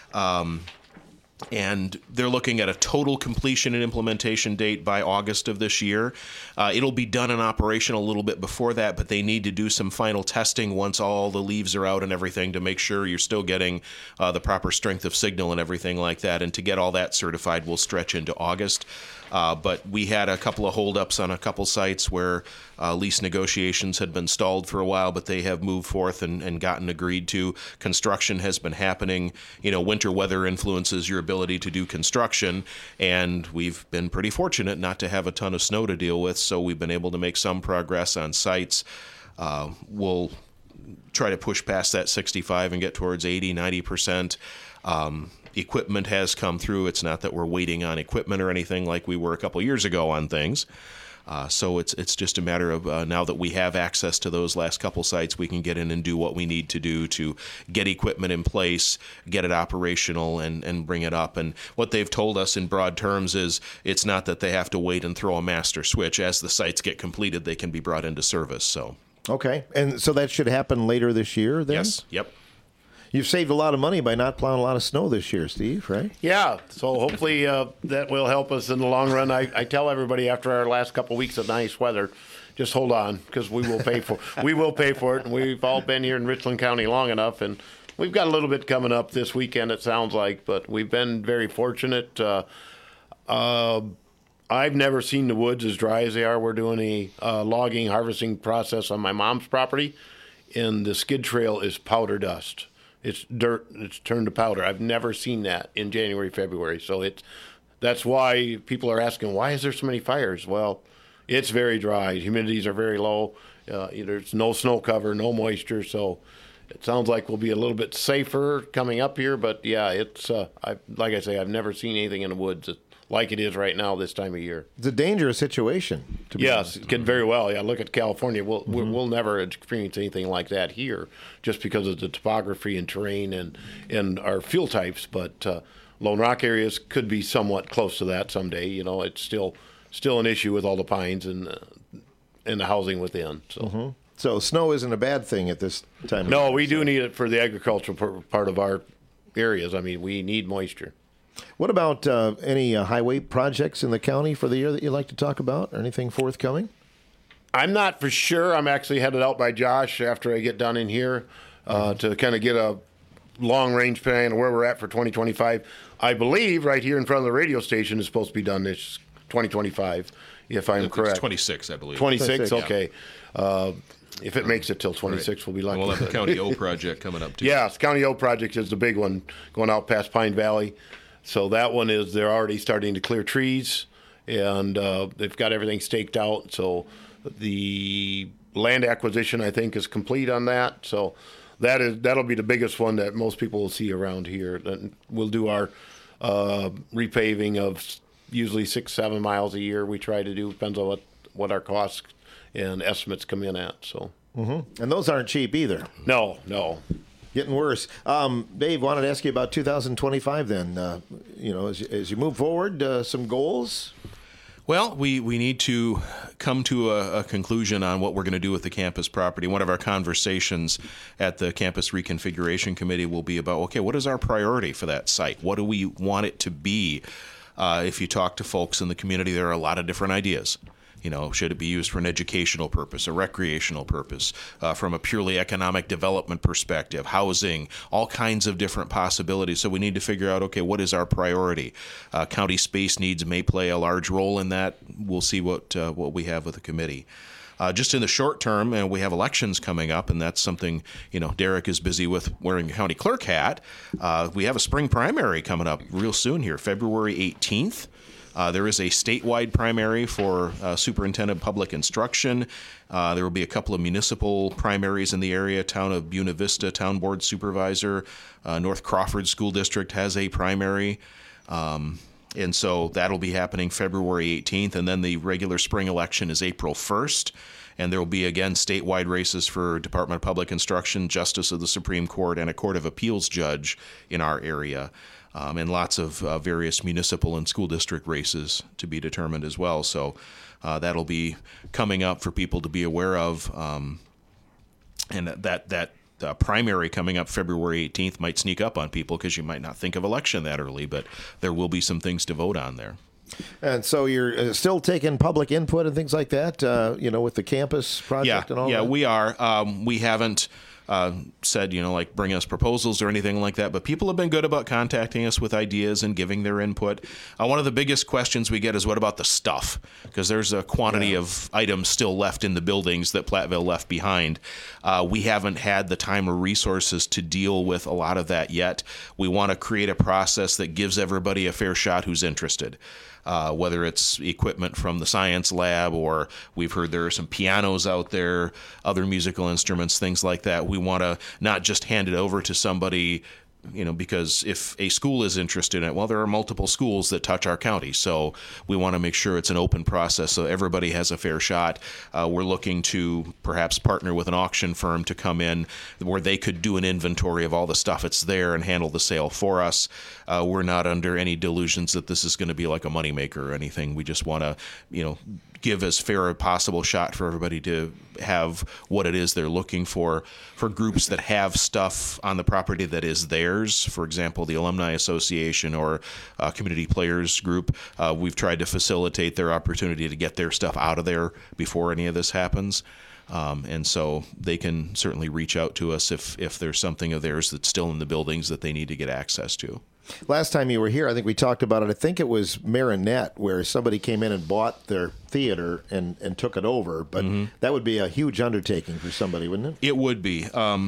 And they're looking at a total completion and implementation date by August of this year. It'll be done in operation a little bit before that, but they need to do some final testing once all the leaves are out and everything to make sure you're still getting the proper strength of signal and everything like that. And to get all that certified will stretch into August. But we had a couple of holdups on a couple sites where lease negotiations had been stalled for a while, but they have moved forth and gotten agreed to. Construction has been happening. Winter weather influences your ability to do construction, and we've been pretty fortunate not to have a ton of snow to deal with, so we've been able to make some progress on sites. We'll try to push past that 65 and get towards 80, 90%. Equipment has come through. It's not that we're waiting on equipment or anything like we were a couple years ago on things. So it's just a matter of now that we have access to those last couple sites, we can get in and do what we need to do to get equipment in place, get it operational, and bring it up. And what they've told us in broad terms is it's not that they have to wait and throw a master switch. As the sites get completed, they can be brought into service. So okay, and so that should happen later this year then? Yes, yep. You've saved a lot of money by not plowing a lot of snow this year, Steve, right? Yeah, so hopefully that will help us in the long run. I tell everybody after our last couple of weeks of nice weather, just hold on because we will pay for it. And we've all been here in Richland County long enough, and we've got a little bit coming up this weekend, it sounds like, but we've been very fortunate. I've never seen the woods as dry as they are. We're doing a logging, harvesting process on my mom's property, and the skid trail is powder dust. It's dirt. It's turned to powder. I've never seen that in January, February. So that's why people are asking, why is there so many fires? Well, it's very dry. Humidities are very low. There's no snow cover, no moisture. So it sounds like we'll be a little bit safer coming up here. But yeah, it's like I say, I've never seen anything in the woods like it is right now this time of year. It's a dangerous situation. Yes, it can very well. Yeah, look at California. We'll never experience anything like that here just because of the topography and terrain and our fuel types. But Lone Rock areas could be somewhat close to that someday. It's still an issue with all the pines and the housing within. So. So snow isn't a bad thing at this time. No, we do need it for the agricultural part of our areas. I mean, we need moisture. What about any highway projects in the county for the year that you'd like to talk about, or anything forthcoming? I'm not for sure. I'm actually headed out by Josh after I get done in here to kind of get a long-range plan of where we're at for 2025. I believe right here in front of the radio station is supposed to be done this 2025, if I'm correct. It's 26, I believe. 26, okay. If it makes it till 26, we'll be lucky. We'll have the County O project coming up, too. Yes, County O project is the big one going out past Pine Valley. So that one is they're already starting to clear trees, and they've got everything staked out. So the land acquisition, I think, is complete on that. So that'll be the biggest one that most people will see around here. Then we'll do our repaving of usually 6-7 miles a year. We try to do, depends on what our costs and estimates come in at. So, and those aren't cheap either. No. Getting worse. Dave, wanted to ask you about 2025 then. As you move forward, some goals? Well, we need to come to a conclusion on what we're going to do with the campus property. One of our conversations at the Campus Reconfiguration Committee will be about, okay, what is our priority for that site? What do we want it to be? If you talk to folks in the community, there are a lot of different ideas. Should it be used for an educational purpose, a recreational purpose, from a purely economic development perspective, housing, all kinds of different possibilities. So we need to figure out, okay, what is our priority? County space needs may play a large role in that. We'll see what we have with the committee. Just in the short term, and we have elections coming up, and that's something, Derek is busy with wearing a county clerk hat. We have a spring primary coming up real soon here, February 18th. There is a statewide primary for superintendent of public instruction. There will be a couple of municipal primaries in the area. Town of Buena Vista Town Board Supervisor, North Crawford School District has a primary. And so that'll be happening February 18th. And then the regular spring election is April 1st. And there will be, again, statewide races for Department of Public Instruction, Justice of the Supreme Court, and a Court of Appeals judge in our area. And lots of various municipal and school district races to be determined as well. So that'll be coming up for people to be aware of. And that primary coming up February 18th might sneak up on people because you might not think of election that early, but there will be some things to vote on there. And so you're still taking public input and things like that, with the campus project and all that? Yeah, we are. We haven't said, bring us proposals or anything like that, but people have been good about contacting us with ideas and giving their input. One of the biggest questions we get is, what about the stuff? Because there's a quantity of items still left in the buildings that Platteville left behind. We haven't had the time or resources to deal with a lot of that yet. We want to create a process that gives everybody a fair shot who's interested. Whether it's equipment from the science lab, or we've heard there are some pianos out there, other musical instruments, things like that. We want to not just hand it over to somebody, because if a school is interested in it, well, there are multiple schools that touch our county. So we want to make sure it's an open process so everybody has a fair shot. We're looking to perhaps partner with an auction firm to come in where they could do an inventory of all the stuff that's there and handle the sale for us. We're not under any delusions that this is going to be like a moneymaker or anything. We just want to, give as fair a possible shot for everybody to have what it is they're looking for groups that have stuff on the property that is theirs. For example, the Alumni Association or Community Players Group, we've tried to facilitate their opportunity to get their stuff out of there before any of this happens. And so they can certainly reach out to us if there's something of theirs that's still in the buildings that they need to get access to. Last time you were here, I think we talked about it. I think it was Marinette, where somebody came in and bought their theater and took it over. But that would be a huge undertaking for somebody, wouldn't it? It would be.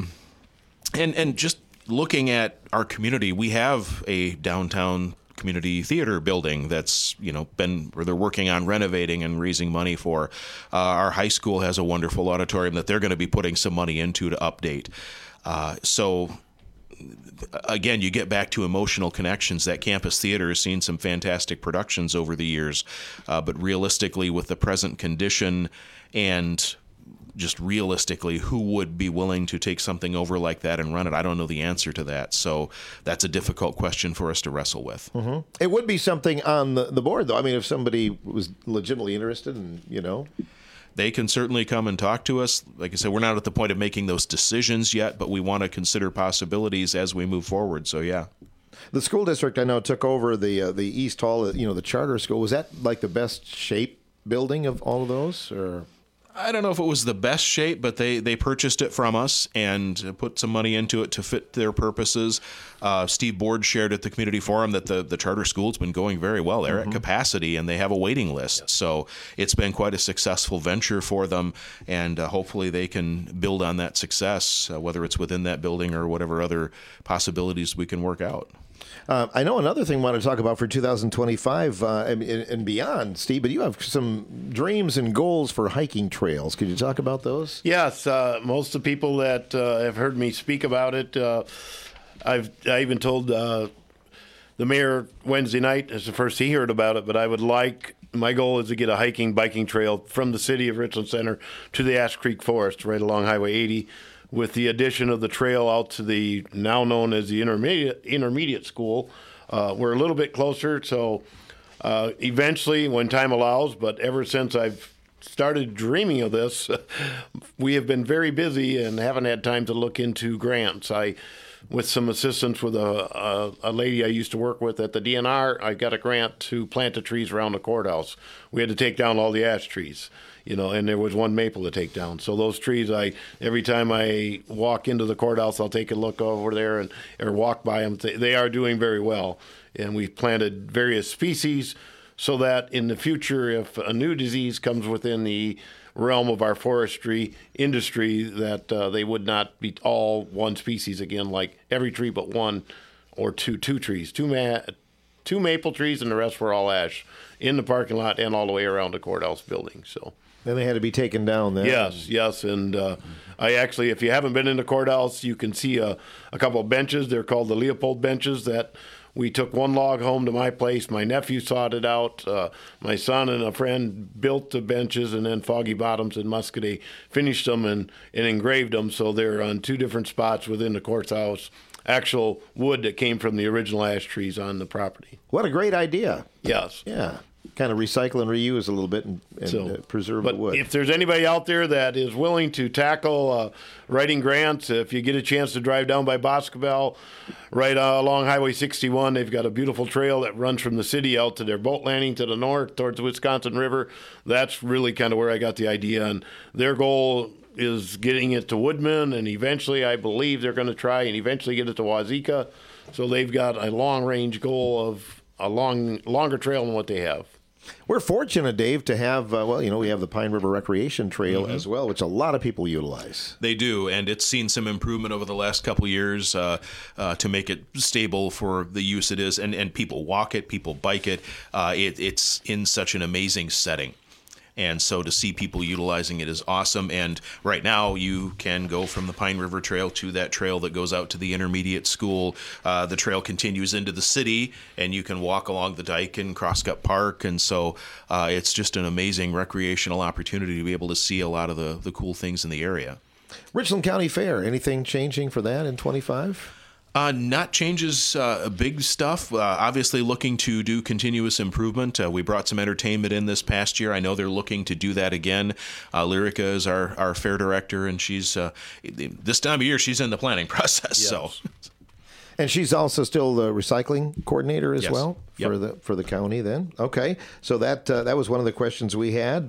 And just looking at our community, we have a downtown community theater building that's been where they're working on renovating and raising money for. Our high school has a wonderful auditorium that they're going to be putting some money into to update. So again, you get back to emotional connections. That campus theater has seen some fantastic productions over the years, but realistically, with the present condition and just realistically, who would be willing to take something over like that and run it? I don't know the answer to that. So that's a difficult question for us to wrestle with. Mm-hmm. It would be something on the board, though. I mean, if somebody was legitimately interested and, They can certainly come and talk to us. Like I said, we're not at the point of making those decisions yet, but we want to consider possibilities as we move forward. So, yeah. The school district, I know, took over the East Hall, the charter school. Was that like the best shape building of all of those? Or I don't know if it was the best shape, but they purchased it from us and put some money into it to fit their purposes. Steve Board shared at the community forum that the charter school's been going very well. They're at capacity and they have a waiting list. So it's been quite a successful venture for them, and hopefully they can build on that success, whether it's within that building or whatever other possibilities we can work out. I know another thing I want to talk about for 2025 and beyond, Steve, but you have some dreams and goals for hiking trails. Could you talk about those? Yes. Most of the people that have heard me speak about it, I even told the mayor Wednesday night, as the first he heard about it, but my goal is to get a biking trail from the city of Richland Center to the Ash Creek Forest right along Highway 80. With the addition of the trail out to the now known as the intermediate school, we're a little bit closer. So eventually, when time allows, but ever since I've started dreaming of this, we have been very busy and haven't had time to look into grants. With some assistance with a lady I used to work with at the DNR, I got a grant to plant the trees around the courthouse. We had to take down all the ash trees. And there was one maple to take down. So those trees, every time I walk into the courthouse, I'll take a look over there or walk by them. They are doing very well. And we've planted various species so that in the future, if a new disease comes within the realm of our forestry industry, that they would not be all one species again, like every tree but one or two trees, two maple trees, and the rest were all ash in the parking lot and all the way around the courthouse building. So. Then they had to be taken down then. Yes. And I actually, if you haven't been in the courthouse, you can see a couple of benches. They're called the Leopold benches that we took one log home to my place. My nephew sawed it out. My son and a friend built the benches, and then Foggy Bottoms and Muscadet finished them and engraved them. So they're on two different spots within the courthouse. Actual wood that came from the original ash trees on the property. What a great idea. Yes. Yeah. Kind of recycle and reuse a little bit and preserve the wood. If there's anybody out there that is willing to tackle writing grants, if you get a chance to drive down by Boscobel, right along Highway 61, they've got a beautiful trail that runs from the city out to their boat landing to the north towards the Wisconsin River. That's really kind of where I got the idea. And their goal is getting it to Woodman, and eventually I believe they're going to try and eventually get it to Wazeeka. So they've got a long-range goal of a longer trail than what they have. We're fortunate, Dave, to have, we have the Pine River Recreation Trail as well, which a lot of people utilize. They do, and it's seen some improvement over the last couple of years to make it stable for the use it is. And people walk it, people bike it. It's in such an amazing setting. And so to see people utilizing it is awesome. And right now you can go from the Pine River Trail to that trail that goes out to the intermediate school. The trail continues into the city, and you can walk along the dike in Crosscut Park. And so it's just an amazing recreational opportunity to be able to see a lot of the cool things in the area. Richland County Fair, anything changing for that in 25? Not changes, big stuff. Obviously looking to do continuous improvement. We brought some entertainment in this past year. I know they're looking to do that again. Lyrica is our fair director, and she's this time of year she's in the planning process. Yes. So. And she's also still the recycling coordinator as well Yep. for the county. Then okay, so that was one of the questions we had.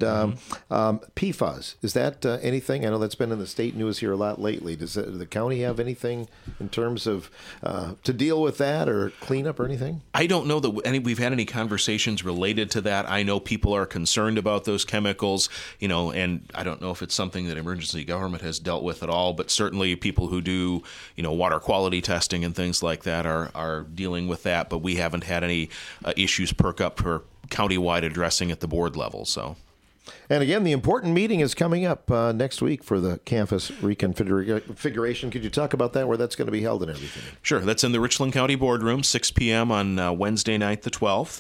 PFAS, is that anything? I know that's been in the state news here a lot lately. Does the county have anything in terms of to deal with that or cleanup or anything? I don't know that we've had any conversations related to that. I know people are concerned about those chemicals, and I don't know if it's something that emergency government has dealt with at all. But certainly people who do water quality testing and things like that are dealing with that. But we haven't had any issues perk up for countywide addressing at the board level. So, and again, the important meeting is coming up next week for the campus reconfiguration. Could you talk about that, where that's going to be held and everything? Sure. That's in the Richland County Boardroom, 6 p.m. on Wednesday night, the 12th.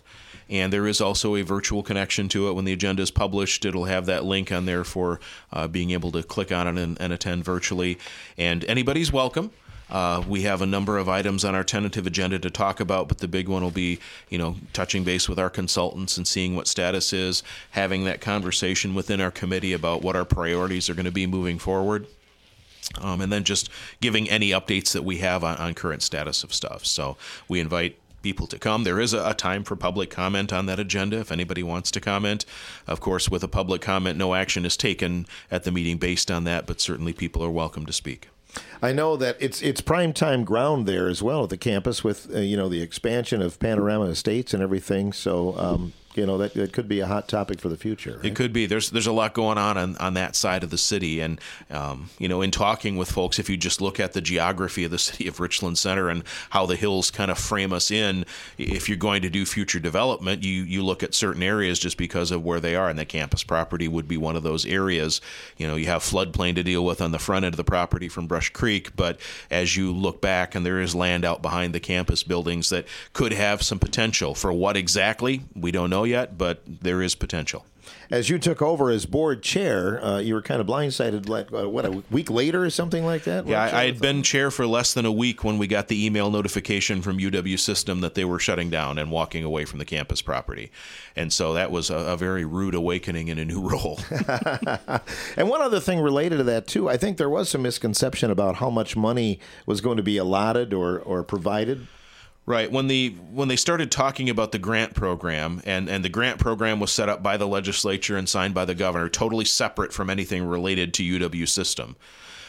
And there is also a virtual connection to it. When the agenda is published, it'll have that link on there for being able to click on it and attend virtually. And anybody's welcome. We have a number of items on our tentative agenda to talk about, but the big one will be, touching base with our consultants and seeing what status is, having that conversation within our committee about what our priorities are going to be moving forward. And then just giving any updates that we have on current status of stuff. So we invite people to come. There is a time for public comment on that agenda if anybody wants to comment. Of course, with a public comment, no action is taken at the meeting based on that, but certainly people are welcome to speak. I know that it's prime time ground there as well at the campus with the expansion of Panorama Estates and everything. So that could be a hot topic for the future. Right? It could be. There's a lot going on that side of the city, and in talking with folks, if you just look at the geography of the city of Richland Center and how the hills kind of frame us in, if you're going to do future development, you look at certain areas just because of where they are, and the campus property would be one of those areas. You have floodplain to deal with on the front end of the property from Brush Creek, but as you look back, and there is land out behind the campus buildings that could have some potential. For what exactly, we don't know yet, but there is potential. As you took over as board chair, you were kind of blindsided, a week later or something like that? Yeah, I had been chair for less than a week when we got the email notification from UW System that they were shutting down and walking away from the campus property. And so that was a very rude awakening in a new role. And one other thing related to that, too, I think there was some misconception about how much money was going to be allotted or provided. Right. When they started talking about the grant program, and the grant program was set up by the legislature and signed by the governor, totally separate from anything related to UW System.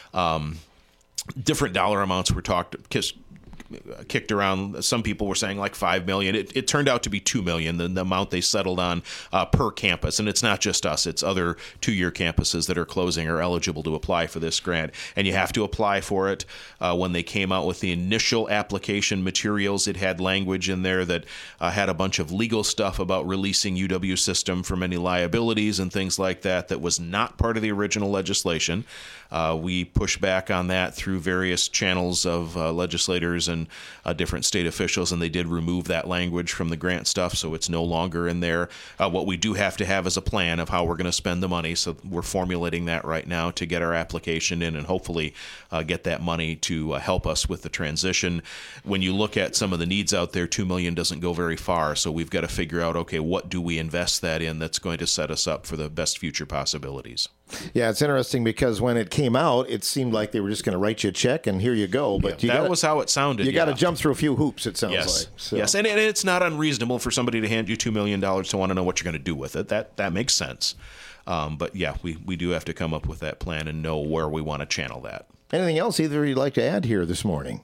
Different dollar amounts were kicked around. Some people were saying like $5 million. It turned out to be $2 million, the amount they settled on per campus. And it's not just us. It's other two-year campuses that are closing are eligible to apply for this grant. And you have to apply for it. When they came out with the initial application materials, it had language in there that had a bunch of legal stuff about releasing UW System from any liabilities and things like that was not part of the original legislation. We pushed back on that through various channels of legislators and different state officials, and they did remove that language from the grant stuff, so it's no longer in there. What we do have to have is a plan of how we're going to spend the money, so we're formulating that right now to get our application in and hopefully get that money to help us with the transition. When you look at some of the needs out there, $2 million doesn't go very far, so we've got to figure out, okay, what do we invest that in that's going to set us up for the best future possibilities? Yeah, it's interesting because when it came out, it seemed like they were just going to write you a check and here you go. But that was how it sounded. You got to jump through a few hoops, it sounds like. So. Yes, and it's not unreasonable for somebody to hand you $2 million to want to know what you're going to do with it. That makes sense. But yeah, we do have to come up with that plan and know where we want to channel that. Anything else either you'd like to add here this morning?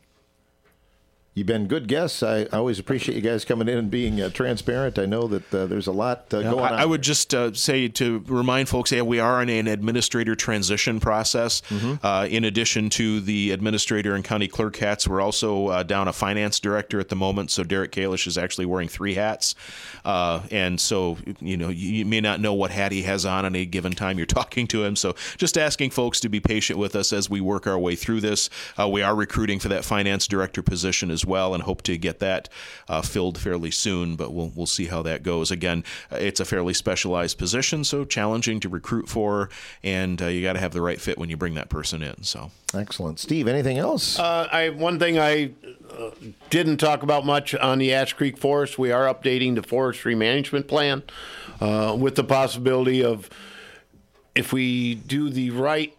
You've been good guests. I always appreciate you guys coming in and being transparent. I know that there's a lot going on. I would just say to remind folks, we are in an administrator transition process. Mm-hmm. In addition to the administrator and county clerk hats, we're also down a finance director at the moment. So Derek Kalish is actually wearing 3 hats. And so, you may not know what hat he has on any given time you're talking to him. So just asking folks to be patient with us as we work our way through this. We are recruiting for that finance director position as well and hope to get that filled fairly soon, but we'll see how that goes. Again, it's a fairly specialized position, so challenging to recruit for, and you got to have the right fit when you bring that person in. So excellent. Steve, anything else? One thing I didn't talk about much on the Ash Creek Forest, we are updating the forestry management plan with the possibility of, if we do the right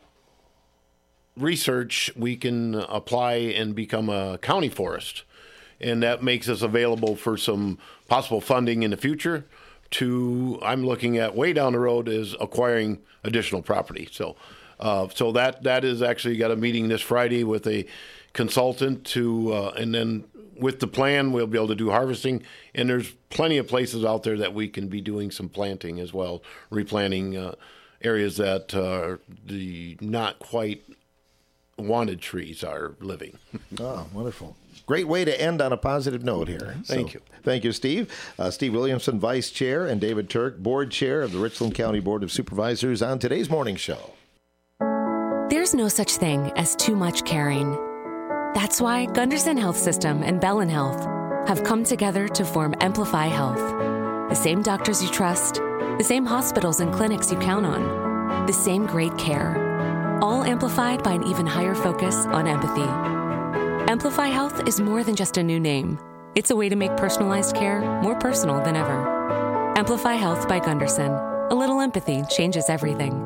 research, we can apply and become a county forest, and that makes us available for some possible funding in the future. I'm looking at way down the road is acquiring additional property. So that is actually got a meeting this Friday with a consultant and then with the plan we'll be able to do harvesting, and there's plenty of places out there that we can be doing some planting as well, replanting areas that the not quite wanted trees are living. Oh, wonderful. Great way to end on a positive note here. Thank you. Thank you, Steve. Steve Williamson, Vice Chair, and David Turk, Board Chair of the Richland County Board of Supervisors on today's morning show. There's no such thing as too much caring. That's why Gunderson Health System and Bellin Health have come together to form Amplify Health. The same doctors you trust, the same hospitals and clinics you count on, the same great care, all amplified by an even higher focus on empathy. Amplify Health is more than just a new name. It's a way to make personalized care more personal than ever. Amplify Health by Gunderson. A little empathy changes everything.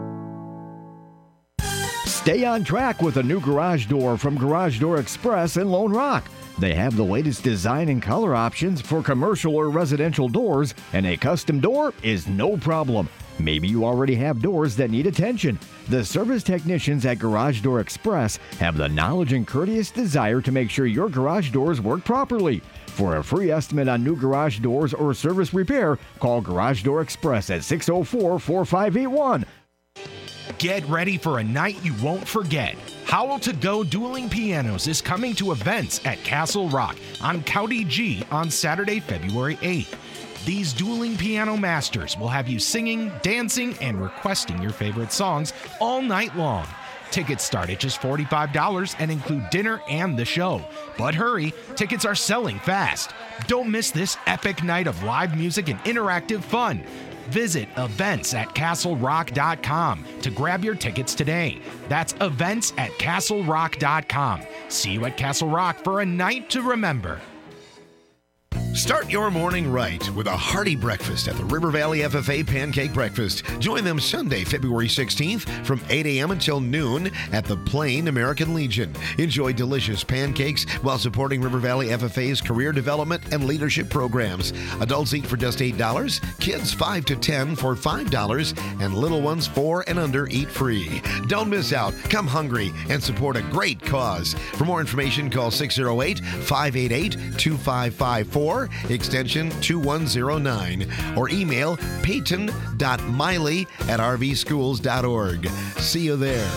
Stay on track with a new garage door from Garage Door Express in Lone Rock. They have the latest design and color options for commercial or residential doors, and a custom door is no problem. Maybe you already have doors that need attention. The service technicians at Garage Door Express have the knowledge and courteous desire to make sure your garage doors work properly. For a free estimate on new garage doors or service repair, call Garage Door Express at 604-4581. Get ready for a night you won't forget. Howl to Go Dueling Pianos is coming to events at Castle Rock on County G on Saturday, February 8th. These dueling piano masters will have you singing, dancing, and requesting your favorite songs all night long. Tickets start at just $45 and include dinner and the show. But hurry, tickets are selling fast. Don't miss this epic night of live music and interactive fun. Visit events@castlerock.com to grab your tickets today. That's events@castlerock.com. See you at Castle Rock for a night to remember. Start your morning right with a hearty breakfast at the River Valley FFA Pancake Breakfast. Join them Sunday, February 16th from 8 a.m. until noon at the Plain American Legion. Enjoy delicious pancakes while supporting River Valley FFA's career development and leadership programs. Adults eat for just $8, kids 5 to 10 for $5, and little ones 4 and under eat free. Don't miss out. Come hungry and support a great cause. For more information, call 608-588-2554. Extension 2109, or email peyton.miley@rvschools.org. See you there.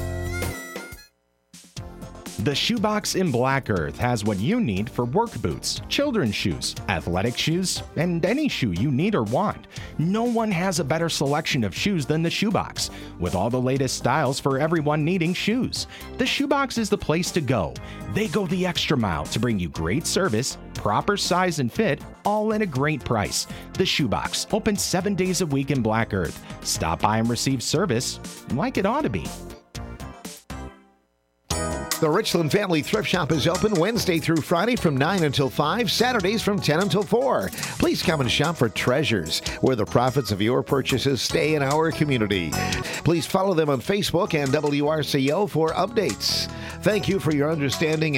The Shoebox in Black Earth has what you need for work boots, children's shoes, athletic shoes, and any shoe you need or want. No one has a better selection of shoes than the Shoebox, with all the latest styles for everyone needing shoes. The Shoebox is the place to go. They go the extra mile to bring you great service, proper size and fit, all at a great price. The Shoebox, open 7 days a week in Black Earth. Stop by and receive service like it ought to be. The Richland Family Thrift Shop is open Wednesday through Friday from 9 until 5, Saturdays from 10 until 4. Please come and shop for treasures, where the profits of your purchases stay in our community. Please follow them on Facebook and WRCO for updates. Thank you for your understanding